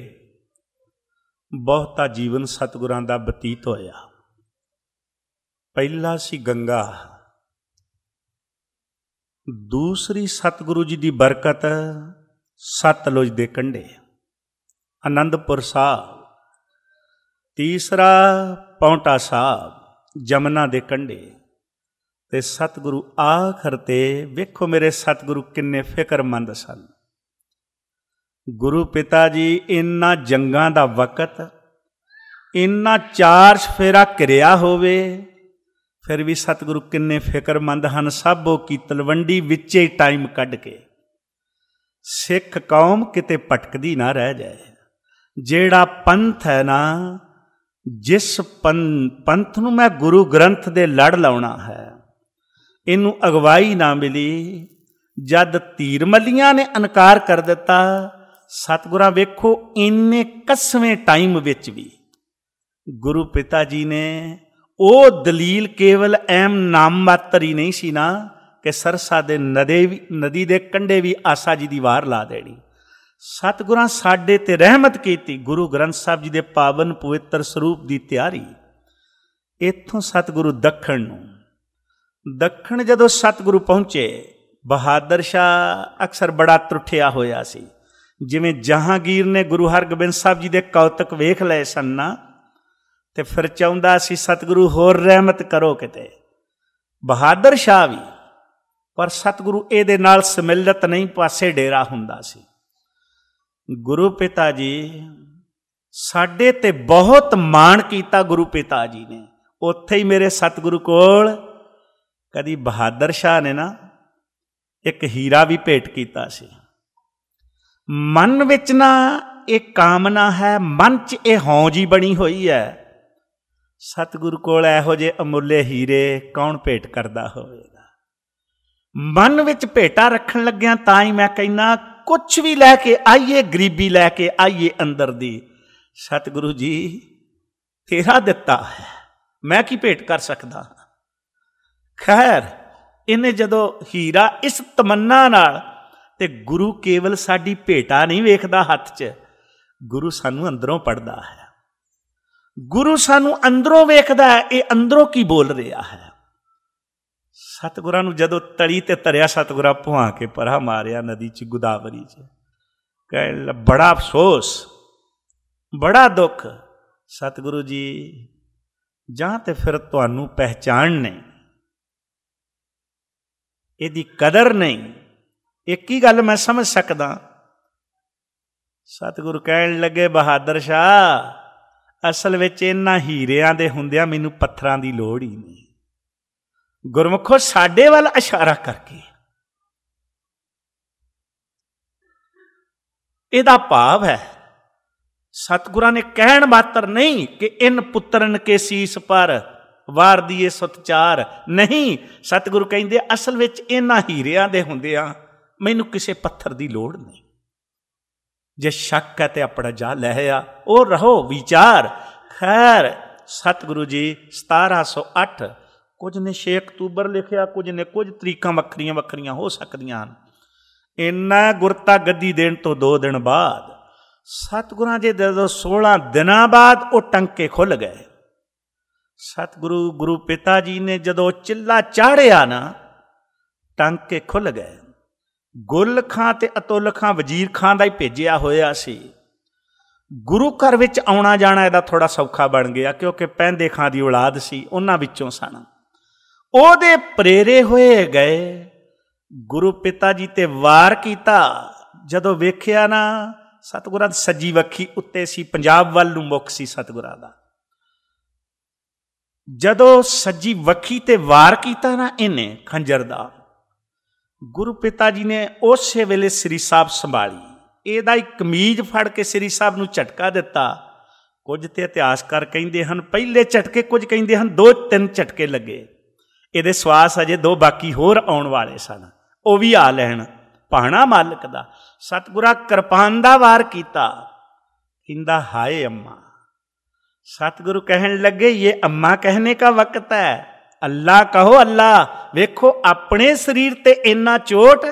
ਬਹੁਤਾ ਜੀਵਨ ਸਤਿਗੁਰਾਂ ਦਾ ਬਤੀਤ ਹੋਇਆ। ਪਹਿਲਾ ਸੀ ਗੰਗਾ, ਦੂਸਰੀ ਸਤਿਗੁਰੂ ਜੀ ਦੀ ਬਰਕਤ ਸਤਲੁਜ ਦੇ ਕੰਢੇ ਆਨੰਦਪੁਰ ਸਾਹਿਬ, ਤੀਸਰਾ ਪੌਂਟਾ ਸਾਹਿਬ ਜਮਨਾ ਦੇ ਕੰਢੇ, ਤੇ ਸਤਿਗੁਰੂ ਆਖਰ ਤੇ ਵੇਖੋ ਮੇਰੇ ਸਤਿਗੁਰੂ ਕਿੰਨੇ ਫਿਕਰਮੰਦ ਸਨ। ਗੁਰੂ ਪਿਤਾ ਜੀ ਇਨ੍ਹਾਂ ਜੰਗਾਂ ਦਾ ਵਕਤ, ਇਨ੍ਹਾਂ ਚਾਰ ਚਫੇਰਾ ਘਿਰਿਆ ਹੋਵੇ, ਫਿਰ ਵੀ ਸਤਿਗੁਰੂ ਕਿੰਨੇ ਫਿਕਰਮੰਦ ਹਨ। ਸਾਬੋ ਕੀ ਤਲਵੰਡੀ ਵਿੱਚੇ ਟਾਈਮ ਕੱਢ ਕੇ ਸਿੱਖ ਕੌਮ ਕਿਤੇ ਭਟਕਦੀ ਨਾ ਰਹਿ ਜਾਏ। ਜਿਹੜਾ ਪੰਥ ਹੈ ਨਾ, ਜਿਸ ਪੰ ਪੰਥ ਨੂੰ ਮੈਂ ਗੁਰੂ ਗ੍ਰੰਥ ਦੇ ਲੜ ਲਾਉਣਾ ਹੈ, ਇਹਨੂੰ ਅਗਵਾਈ ਨਾ ਮਿਲੀ। ਜਦ ਧੀਰ ਮੱਲੀਆਂ ਨੇ ਇਨਕਾਰ ਕਰ ਦਿੱਤਾ, ਸਤਿਗੁਰਾਂ ਵੇਖੋ ਇੰਨੇ ਕਸਵੇਂ ਟਾਈਮ ਵਿੱਚ ਵੀ ਗੁਰੂ ਪਿਤਾ ਜੀ ਨੇ ਉਹ ਦਲੀਲ ਕੇਵਲ ਐਮ ਨਾਮ ਮਾਤਰ ਹੀ ਨਹੀਂ ਸੀ ਨਾ, ਕਿ ਸਰਸਾ ਦੇ ਨਦੇ ਵੀ ਨਦੀ ਦੇ ਕੰਢੇ ਵੀ ਆਸਾ ਜੀ ਦੀ ਵਾਰ ਲਾ ਦੇਣੀ। ਸਤਿਗੁਰਾਂ ਸਾਡੇ ਤੇ ਰਹਿਮਤ ਕੀਤੀ। ਗੁਰੂ ਗ੍ਰੰਥ ਸਾਹਿਬ ਜੀ ਦੇ ਪਾਵਨ ਪਵਿੱਤਰ ਸਰੂਪ ਦੀ ਤਿਆਰੀ। ਇੱਥੋਂ ਸਤਿਗੁਰੂ ਦੱਖਣ ਨੂੰ, ਦੱਖਣ ਜਦੋਂ ਸਤਿਗੁਰੂ ਪਹੁੰਚੇ, ਬਹਾਦਰ ਸ਼ਾਹ ਅਕਸਰ ਬੜਾ ਤਰੁੱਠਿਆ ਹੋਇਆ ਸੀ। ਜਿਵੇਂ ਜਹਾਂਗੀਰ ਨੇ ਗੁਰੂ ਹਰਗੋਬਿੰਦ ਸਾਹਿਬ ਜੀ ਦੇ ਕੌਤਕ ਵੇਖ ਲਏ ਸਨ ਨਾ, ਤੇ ਫਿਰ ਚਾਹੁੰਦਾ ਸੀ ਸਤਿਗੁਰੂ ਹੋਰ ਰਹਿਮਤ ਕਰੋ ਕਿਤੇ। ਬਹਾਦਰ ਸ਼ਾਹ ਵੀ, ਪਰ ਸਤਿਗੁਰੂ ਇਹਦੇ ਨਾਲ ਸਮਿਲਤ ਨਹੀਂ, ਪਾਸੇ ਡੇਰਾ ਹੁੰਦਾ ਸੀ। ਗੁਰੂ ਪਿਤਾ ਜੀ ਸਾਡੇ ਤੇ ਬਹੁਤ ਮਾਣ ਕੀਤਾ ਗੁਰੂ ਪਿਤਾ ਜੀ ਨੇ। ਉੱਥੇ ਹੀ ਮੇਰੇ ਸਤਿਗੁਰੂ ਕੋਲ ਕਦੀ ਬਹਾਦਰ ਸ਼ਾਹ ਨੇ ਨਾ ਇੱਕ ਹੀਰਾ ਵੀ ਭੇਟ ਕੀਤਾ ਸੀ। ਮਨ ਵਿੱਚ ਨਾ ਇਹ ਕਾਮਨਾ ਹੈ, ਮਨ 'ਚ ਇਹ ਹੌਂ ਜੀ ਬਣੀ ਹੋਈ ਹੈ, ਸਤਿਗੁਰੂ ਕੋਲ ਇਹੋ ਜਿਹੇ ਅਮੁੱਲੇ ਹੀਰੇ ਕੌਣ ਭੇਟ ਕਰਦਾ ਹੋਵੇਗਾ। ਮਨ ਵਿੱਚ ਭੇਟਾ ਰੱਖਣ ਲੱਗਿਆ ਤਾਂ ਹੀ ਮੈਂ ਕਹਿੰਦਾ ਕੁਛ ਵੀ ਲੈ ਕੇ ਆਈਏ, ਗਰੀਬੀ ਲੈ ਕੇ ਆਈਏ ਅੰਦਰ ਦੀ, ਸਤਿਗੁਰੂ ਜੀ ਤੇਰਾ ਦਿੱਤਾ ਹੈ, ਮੈਂ ਕੀ ਭੇਟ ਕਰ ਸਕਦਾ। ਖੈਰ ਇਹਨੇ ਜਦੋਂ ਹੀਰਾ ਇਸ ਤਮੰਨਾ ਨਾਲ, ਤੇ ਗੁਰੂ ਕੇਵਲ ਸਾਡੀ ਭੇਟਾ ਨਹੀਂ ਵੇਖਦਾ ਹੱਥ 'ਚ, ਗੁਰੂ ਸਾਨੂੰ ਅੰਦਰੋਂ ਪੜ੍ਹਦਾ ਹੈ, ਗੁਰੂ ਸਾਨੂੰ ਅੰਦਰੋਂ ਵੇਖਦਾ ਹੈ, ਇਹ ਅੰਦਰੋਂ ਕੀ ਬੋਲ ਰਿਹਾ ਹੈ। ਸਤਿਗੁਰਾਂ ਨੂੰ ਜਦੋਂ ਤਲੀ ਤੇ ਧਰਿਆ, ਸਤਿਗੁਰਾਂ ਭੁਆ ਕੇ ਪਰਾ ਮਾਰਿਆ ਨਦੀ 'ਚ, ਗੋਦਾਵਰੀ 'ਚ। ਕਹਿ ਬੜਾ ਅਫਸੋਸ, ਬੜਾ ਦੁੱਖ, ਸਤਿਗੁਰੂ ਜੀ ਜਾਂ ਤੇ ਫਿਰ ਤੁਹਾਨੂੰ ਪਹਿਚਾਣ ਨਹੀਂ, ਇਹਦੀ ਕਦਰ ਨਹੀਂ। ਇੱਕ ਹੀ ਗੱਲ ਮੈਂ ਸਮਝ ਸਕਦਾ। ਸਤਿਗੁਰੂ ਕਹਿਣ ਲੱਗੇ ਬਹਾਦਰ ਸ਼ਾਹ ਅਸਲ ਵਿੱਚ ਇਹਨਾਂ ਹੀਰਿਆਂ ਦੇ ਹੁੰਦਿਆਂ ਮੈਨੂੰ ਪੱਥਰਾਂ ਦੀ ਲੋੜ ਹੀ ਨਹੀਂ। ਗੁਰਮੁਖੋ ਸਾਡੇ ਵੱਲ ਇਸ਼ਾਰਾ ਕਰਕੇ ਇਹਦਾ ਭਾਵ ਹੈ, ਸਤਿਗੁਰਾਂ ਨੇ ਕਹਿਣ ਮਾਤਰ ਨਹੀਂ ਕਿ ਇਨ ਪੁੱਤਰਨ ਕੇ ਸੀਸ ਪਰ ਵਾਰ ਦੀਏ ਸੁਤਚਾਰ, ਨਹੀਂ। ਸਤਿਗੁਰੂ ਕਹਿੰਦੇ ਅਸਲ ਵਿੱਚ ਇਹਨਾਂ ਹੀਰਿਆਂ ਦੇ ਹੁੰਦਿਆਂ ਮੈਨੂੰ ਕਿਸੇ ਪੱਥਰ ਦੀ ਲੋੜ ਨਹੀਂ। ਜੇ ਸ਼ੱਕ ਹੈ ਤੇ ਆਪਣਾ ਜਾ ਲੈ ਆ, ਉਹ ਰਹੋ ਵਿਚਾਰ। ਖੈਰ ਸਤਿਗੁਰੂ ਜੀ ਸਤਾਰਾਂ ਸੌ ਅੱਠ, ਕੁਝ ਨੇ ਛੇ ਅਕਤੂਬਰ ਲਿਖਿਆ, ਕੁਝ ਨੇ ਕੁਝ ਤਰੀਕਾਂ ਵੱਖਰੀਆਂ ਵੱਖਰੀਆਂ ਹੋ ਸਕਦੀਆਂ ਹਨ। ਇੰਨਾ ਗੁਰਤਾ ਗੱਦੀ ਦੇਣ ਤੋਂ ਦੋ ਦਿਨ ਬਾਅਦ ਸਤਿਗੁਰਾਂ ਜੀ ਜਦੋਂ ਸੋਲਾਂ ਦਿਨਾਂ ਬਾਅਦ ਉਹ ਟੰਕੇ ਖੁੱਲ੍ਹ ਗਏ। ਸਤਿਗੁਰੂ ਗੁਰੂ ਪਿਤਾ ਜੀ ਨੇ ਜਦੋਂ ਚਿੱਲਾ ਚਾੜਿਆ ਨਾ, ਟੰਕੇ ਖੁੱਲ੍ਹ ਗਏ। ਗੁੱਲ ਖਾਂ ਤੇ ਅਤੁੱਲ ਖਾਂ ਵਜ਼ੀਰ ਖਾਂ ਦਾ ਹੀ ਭੇਜਿਆ ਹੋਇਆ ਸੀ। ਗੁਰੂ ਘਰ ਵਿੱਚ ਆਉਣਾ ਜਾਣਾ ਇਹਦਾ ਥੋੜ੍ਹਾ ਸੌਖਾ ਬਣ ਗਿਆ, ਕਿਉਂਕਿ ਪਹਿੰਦੇ ਖਾਂ ਦੀ ਔਲਾਦ ਸੀ, ਉਹਨਾਂ ਵਿੱਚੋਂ ਸਨ। ਉਹਦੇ ਪ੍ਰੇਰੇ ਹੋਏ ਗਏ, ਗੁਰੂ ਪਿਤਾ ਜੀ ਤੇ ਵਾਰ ਕੀਤਾ। ਜਦੋਂ ਵੇਖਿਆ ਨਾ, ਸਤਿਗੁਰਾਂ ਦੀ ਸੱਜੀ ਵੱਖੀ ਉੱਤੇ ਸੀ, ਪੰਜਾਬ ਵੱਲ ਨੂੰ ਮੁੱਖ ਸੀ ਸਤਿਗੁਰਾਂ ਦਾ। ਜਦੋਂ ਸੱਜੀ ਵੱਖੀ ਤੇ ਵਾਰ ਕੀਤਾ ਨਾ ਇਹਨੇ ਖੰਜਰ ਦਾ, ਗੁਰੂ ਪਿਤਾ ਜੀ ਨੇ ਉਸੇ ਵੇਲੇ ਸ੍ਰੀ ਸਾਹਿਬ ਸੰਭਾਲੀ, ਇਹਦਾ ਹੀ ਕਮੀਜ਼ ਫੜ ਕੇ ਸ੍ਰੀ ਸਾਹਿਬ ਨੂੰ ਝਟਕਾ ਦਿੱਤਾ। ਕੁਝ ਤੇ ਇਤਿਹਾਸਕਾਰ ਕਹਿੰਦੇ ਹਨ ਪਹਿਲੇ ਝਟਕੇ, ਕੁਝ ਕਹਿੰਦੇ ਹਨ ਦੋ ਤਿੰਨ ਝਟਕੇ ਲੱਗੇ। ਇਹਦੇ ਸਵਾਸ ਅਜੇ ਦੋ ਬਾਕੀ ਹੋਰ ਆਉਣ ਵਾਲੇ ਸਨ, ਉਹ ਵੀ ਆ ਲੈਣ। ਭਾਣਾ ਮਾਲਕ ਦਾ। ਸਤਿਗੁਰਾਂ ਕਿਰਪਾਨ ਦਾ ਵਾਰ ਕੀਤਾ, ਕਹਿੰਦਾ ਹਾਏ ਅੰਮਾ। ਸਤਿਗੁਰੂ ਕਹਿਣ ਲੱਗੇ ਇਹ ਅੰਮਾ ਕਹਿਣੇ ਕਾ ਵਕਤ ਹੈ, ਅੱਲਾ ਕਹੋ ਅੱਲਾ। ਵੇਖੋ ਆਪਣੇ ਸਰੀਰ ਤੇ ਇੰਨਾ ਚੋਟ,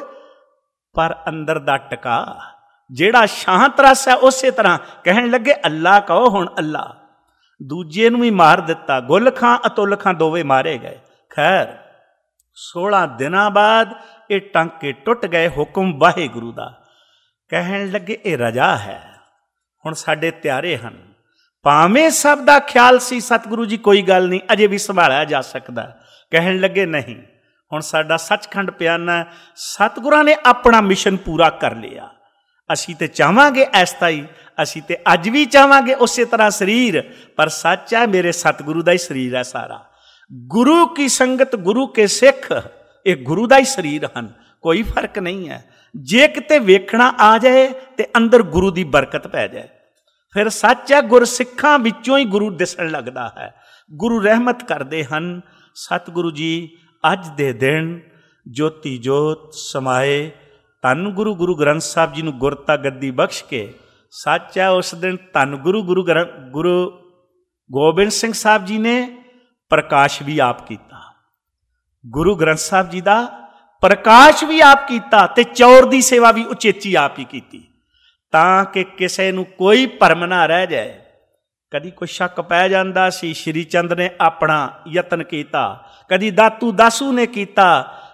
ਪਰ ਅੰਦਰ ਦਾ ਟਿਕਾ ਜਿਹੜਾ ਸ਼ਾਂਤ ਰਸ ਹੈ ਉਸੇ ਤਰ੍ਹਾਂ। ਕਹਿਣ ਲੱਗੇ ਅੱਲਾ ਕਹੋ ਹੁਣ ਅੱਲਾ। ਦੂਜੇ ਨੂੰ ਵੀ ਮਾਰ ਦਿੱਤਾ, ਗੁੱਲ ਖਾਂ ਅਤੁੱਲ ਖਾਂ ਦੋਵੇਂ ਮਾਰੇ ਗਏ। ਖੈਰ ਸੋਲਾਂ ਦਿਨਾਂ ਬਾਅਦ ਇਹ ਟਾਂਕੇ ਟੁੱਟ ਗਏ, ਹੁਕਮ ਵਾਹਿਗੁਰੂ ਦਾ। ਕਹਿਣ ਲੱਗੇ ਇਹ ਰਜਾ ਹੈ, ਹੁਣ ਸਾਡੇ ਤਿਆਰੇ ਹਨ। ਭਾਵੇਂ ਸਭ ਦਾ ਖਿਆਲ ਸੀ ਸਤਿਗੁਰੂ ਜੀ ਕੋਈ ਗੱਲ ਨਹੀਂ, ਅਜੇ ਵੀ ਸੰਭਾਲਿਆ ਜਾ ਸਕਦਾ। ਕਹਿਣ ਲੱਗੇ ਨਹੀਂ, ਹੁਣ ਸਾਡਾ ਸੱਚਖੰਡ ਪਿਆਨਾ, ਸਤਿਗੁਰਾਂ ਨੇ ਆਪਣਾ ਮਿਸ਼ਨ ਪੂਰਾ ਕਰ ਲਿਆ। ਅਸੀਂ ਤੇ ਚਾਹਾਂਗੇ ਐਸਾ ਹੀ, ਅਸੀਂ ਤੇ ਅੱਜ ਵੀ ਚਾਹਾਂਗੇ ਉਸੇ ਤਰ੍ਹਾਂ ਸਰੀਰ, ਪਰ ਸੱਚ ਹੈ ਮੇਰੇ ਸਤਿਗੁਰੂ ਦਾ ਹੀ ਸਰੀਰ ਹੈ ਸਾਰਾ। ਗੁਰੂ ਕੀ ਸੰਗਤ, ਗੁਰੂ ਕੇ ਸਿੱਖ, ਇਹ ਗੁਰੂ ਦਾ ਹੀ ਸਰੀਰ ਹਨ, ਕੋਈ ਫਰਕ ਨਹੀਂ ਹੈ। ਜੇ ਕਿਤੇ ਵੇਖਣਾ ਆ ਜਾਏ ਤੇ ਅੰਦਰ ਗੁਰੂ ਦੀ ਬਰਕਤ ਪੈ ਜਾਏ, ਫਿਰ ਸੱਚ ਹੈ ਗੁਰਸਿੱਖਾਂ ਵਿੱਚੋਂ ਹੀ ਗੁਰੂ ਦਿਸਣ ਲੱਗਦਾ ਹੈ, ਗੁਰੂ ਰਹਿਮਤ ਕਰਦੇ ਹਨ। ਸਤਿਗੁਰੂ ਜੀ ਅੱਜ ਦੇ ਦਿਨ ਜੋਤੀ ਜੋਤ ਸਮਾਏ, ਧੰਨ ਗੁਰੂ ਗੁਰੂ ਗ੍ਰੰਥ ਸਾਹਿਬ ਜੀ ਨੂੰ ਗੁਰਤਾ ਗੱਦੀ ਬਖਸ਼ ਕੇ, ਸੱਚ ਹੈ ਉਸ ਦਿਨ ਧੰਨ ਗੁਰੂ ਗੁਰੂ ਗੁਰੂ ਗੋਬਿੰਦ ਸਿੰਘ ਸਾਹਿਬ ਜੀ ਨੇ ਪ੍ਰਕਾਸ਼ ਵੀ ਆਪ ਕੀਤਾ। ਗੁਰੂ ਗ੍ਰੰਥ ਸਾਹਿਬ ਜੀ ਦਾ ਪ੍ਰਕਾਸ਼ ਵੀ ਆਪ ਕੀਤਾ, ਤੇ ਚੌਰ ਦੀ ਸੇਵਾ ਵੀ ਉਚੇਚੀ ਆਪ ਹੀ ਕੀਤੀ, ਤਾਂ ਕਿ ਕਿਸੇ ਨੂੰ ਕੋਈ ਭਰਮ ਨਾ ਰਹਿ ਜਾਏ। ਕਦੀ ਕੋਈ ਸ਼ੱਕ ਪੈ ਜਾਂਦਾ ਸੀ, ਸ਼੍ਰੀ ਚੰਦ ਨੇ ਆਪਣਾ ਯਤਨ ਕੀਤਾ, ਕਦੀ ਦਾਤੂ ਦਾਸੂ ਨੇ ਕੀਤਾ,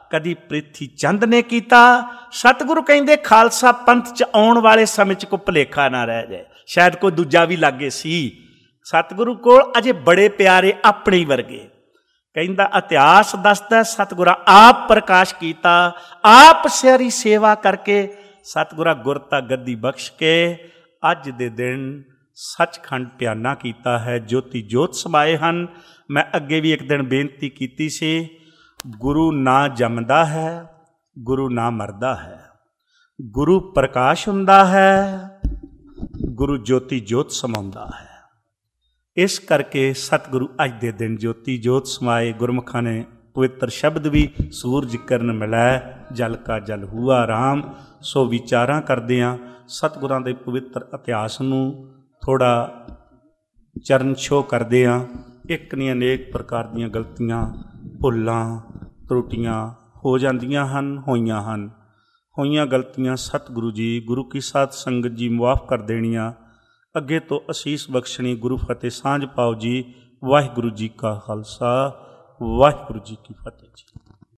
ਕਦੀ ਪ੍ਰਿਥੀ ਚੰਦ ਨੇ ਕੀਤਾ। ਸਤਿਗੁਰੂ ਕਹਿੰਦੇ ਖਾਲਸਾ ਪੰਥ 'ਚ ਆਉਣ ਵਾਲੇ ਸਮੇਂ 'ਚ ਕੋਈ ਭੁਲੇਖਾ ਨਾ ਰਹਿ ਜਾਏ, ਸ਼ਾਇਦ ਕੋਈ ਦੂਜਾ ਵੀ ਲਾਗੇ ਸੀ। ਸਤਿਗੁਰੂ ਕੋਲ ਅਜੇ ਬੜੇ ਪਿਆਰੇ ਆਪਣੇ ਹੀ ਵਰਗੇ। ਕਹਿੰਦਾ ਇਤਿਹਾਸ ਦੱਸਦਾ ਸਤਿਗੁਰਾਂ ਆਪ ਪ੍ਰਕਾਸ਼ ਕੀਤਾ, ਆਪ ਸਿਆਰੀ ਸੇਵਾ ਕਰਕੇ ਸਤਿਗੁਰਾਂ ਗੁਰਤਾ ਗੱਦੀ ਬਖਸ਼ ਕੇ ਅੱਜ ਦੇ ਦਿਨ ਸੱਚਖੰਡ ਪਿਆਨਾ ਕੀਤਾ ਹੈ। ਜੋਤੀ ਜੋਤ ਸਮਾਏ ਹਨ। ਮੈਂ ਅੱਗੇ ਵੀ ਇੱਕ ਦਿਨ ਬੇਨਤੀ ਕੀਤੀ ਸੀ, ਗੁਰੂ ਨਾ ਜੰਮਦਾ ਹੈ, ਗੁਰੂ ਨਾ ਮਰਦਾ ਹੈ, ਗੁਰੂ ਪ੍ਰਕਾਸ਼ ਹੁੰਦਾ ਹੈ, ਗੁਰੂ ਜੋਤੀ ਜੋਤ ਸਮਾਉਂਦਾ ਹੈ। ਇਸ ਕਰਕੇ ਸਤਿਗੁਰੂ ਅੱਜ ਦੇ ਦਿਨ ਜੋਤੀ ਜੋਤ ਸਮਾਏ। ਗੁਰਮੁਖਾਂ ਨੇ ਪਵਿੱਤਰ ਸ਼ਬਦ ਵੀ ਸੂਰਜ ਕਿਰਨ ਮਿਲੈ, ਜਲ ਕਾ ਜਲ ਹੁਆ ਰਾਮ। ਸੋ ਵਿਚਾਰਾਂ ਕਰਦੇ ਹਾਂ ਸਤਿਗੁਰਾਂ ਦੇ ਪਵਿੱਤਰ ਇਤਿਹਾਸ ਨੂੰ ਥੋੜ੍ਹਾ ਚਰਨ ਛੋਹ ਕਰਦੇ ਹਾਂ। ਇੱਕ ਨਹੀਂ ਅਨੇਕ ਪ੍ਰਕਾਰ ਦੀਆਂ ਗਲਤੀਆਂ, ਭੁੱਲਾਂ, ਤਰੁੱਟੀਆਂ ਹੋ ਜਾਂਦੀਆਂ ਹਨ, ਹੋਈਆਂ ਹਨ। ਹੋਈਆਂ ਗਲਤੀਆਂ ਸਤਿਗੁਰੂ ਜੀ, ਗੁਰੂ ਕੀ ਸਾਧ ਸੰਗਤ ਜੀ ਮੁਆਫ ਕਰ ਦੇਣੀਆਂ, ਅੱਗੇ ਤੋਂ ਅਸੀਸ ਬਖਸ਼ਣੀ। ਗੁਰੂ ਫਤਿਹ ਸਾਂਝ ਪਾਓ ਜੀ। ਵਾਹਿਗੁਰੂ ਜੀ ਕਾ ਖਾਲਸਾ, ਵਾਹਿਗੁਰੂ ਜੀ ਕੀ ਫਤਿਹ ਜੀ।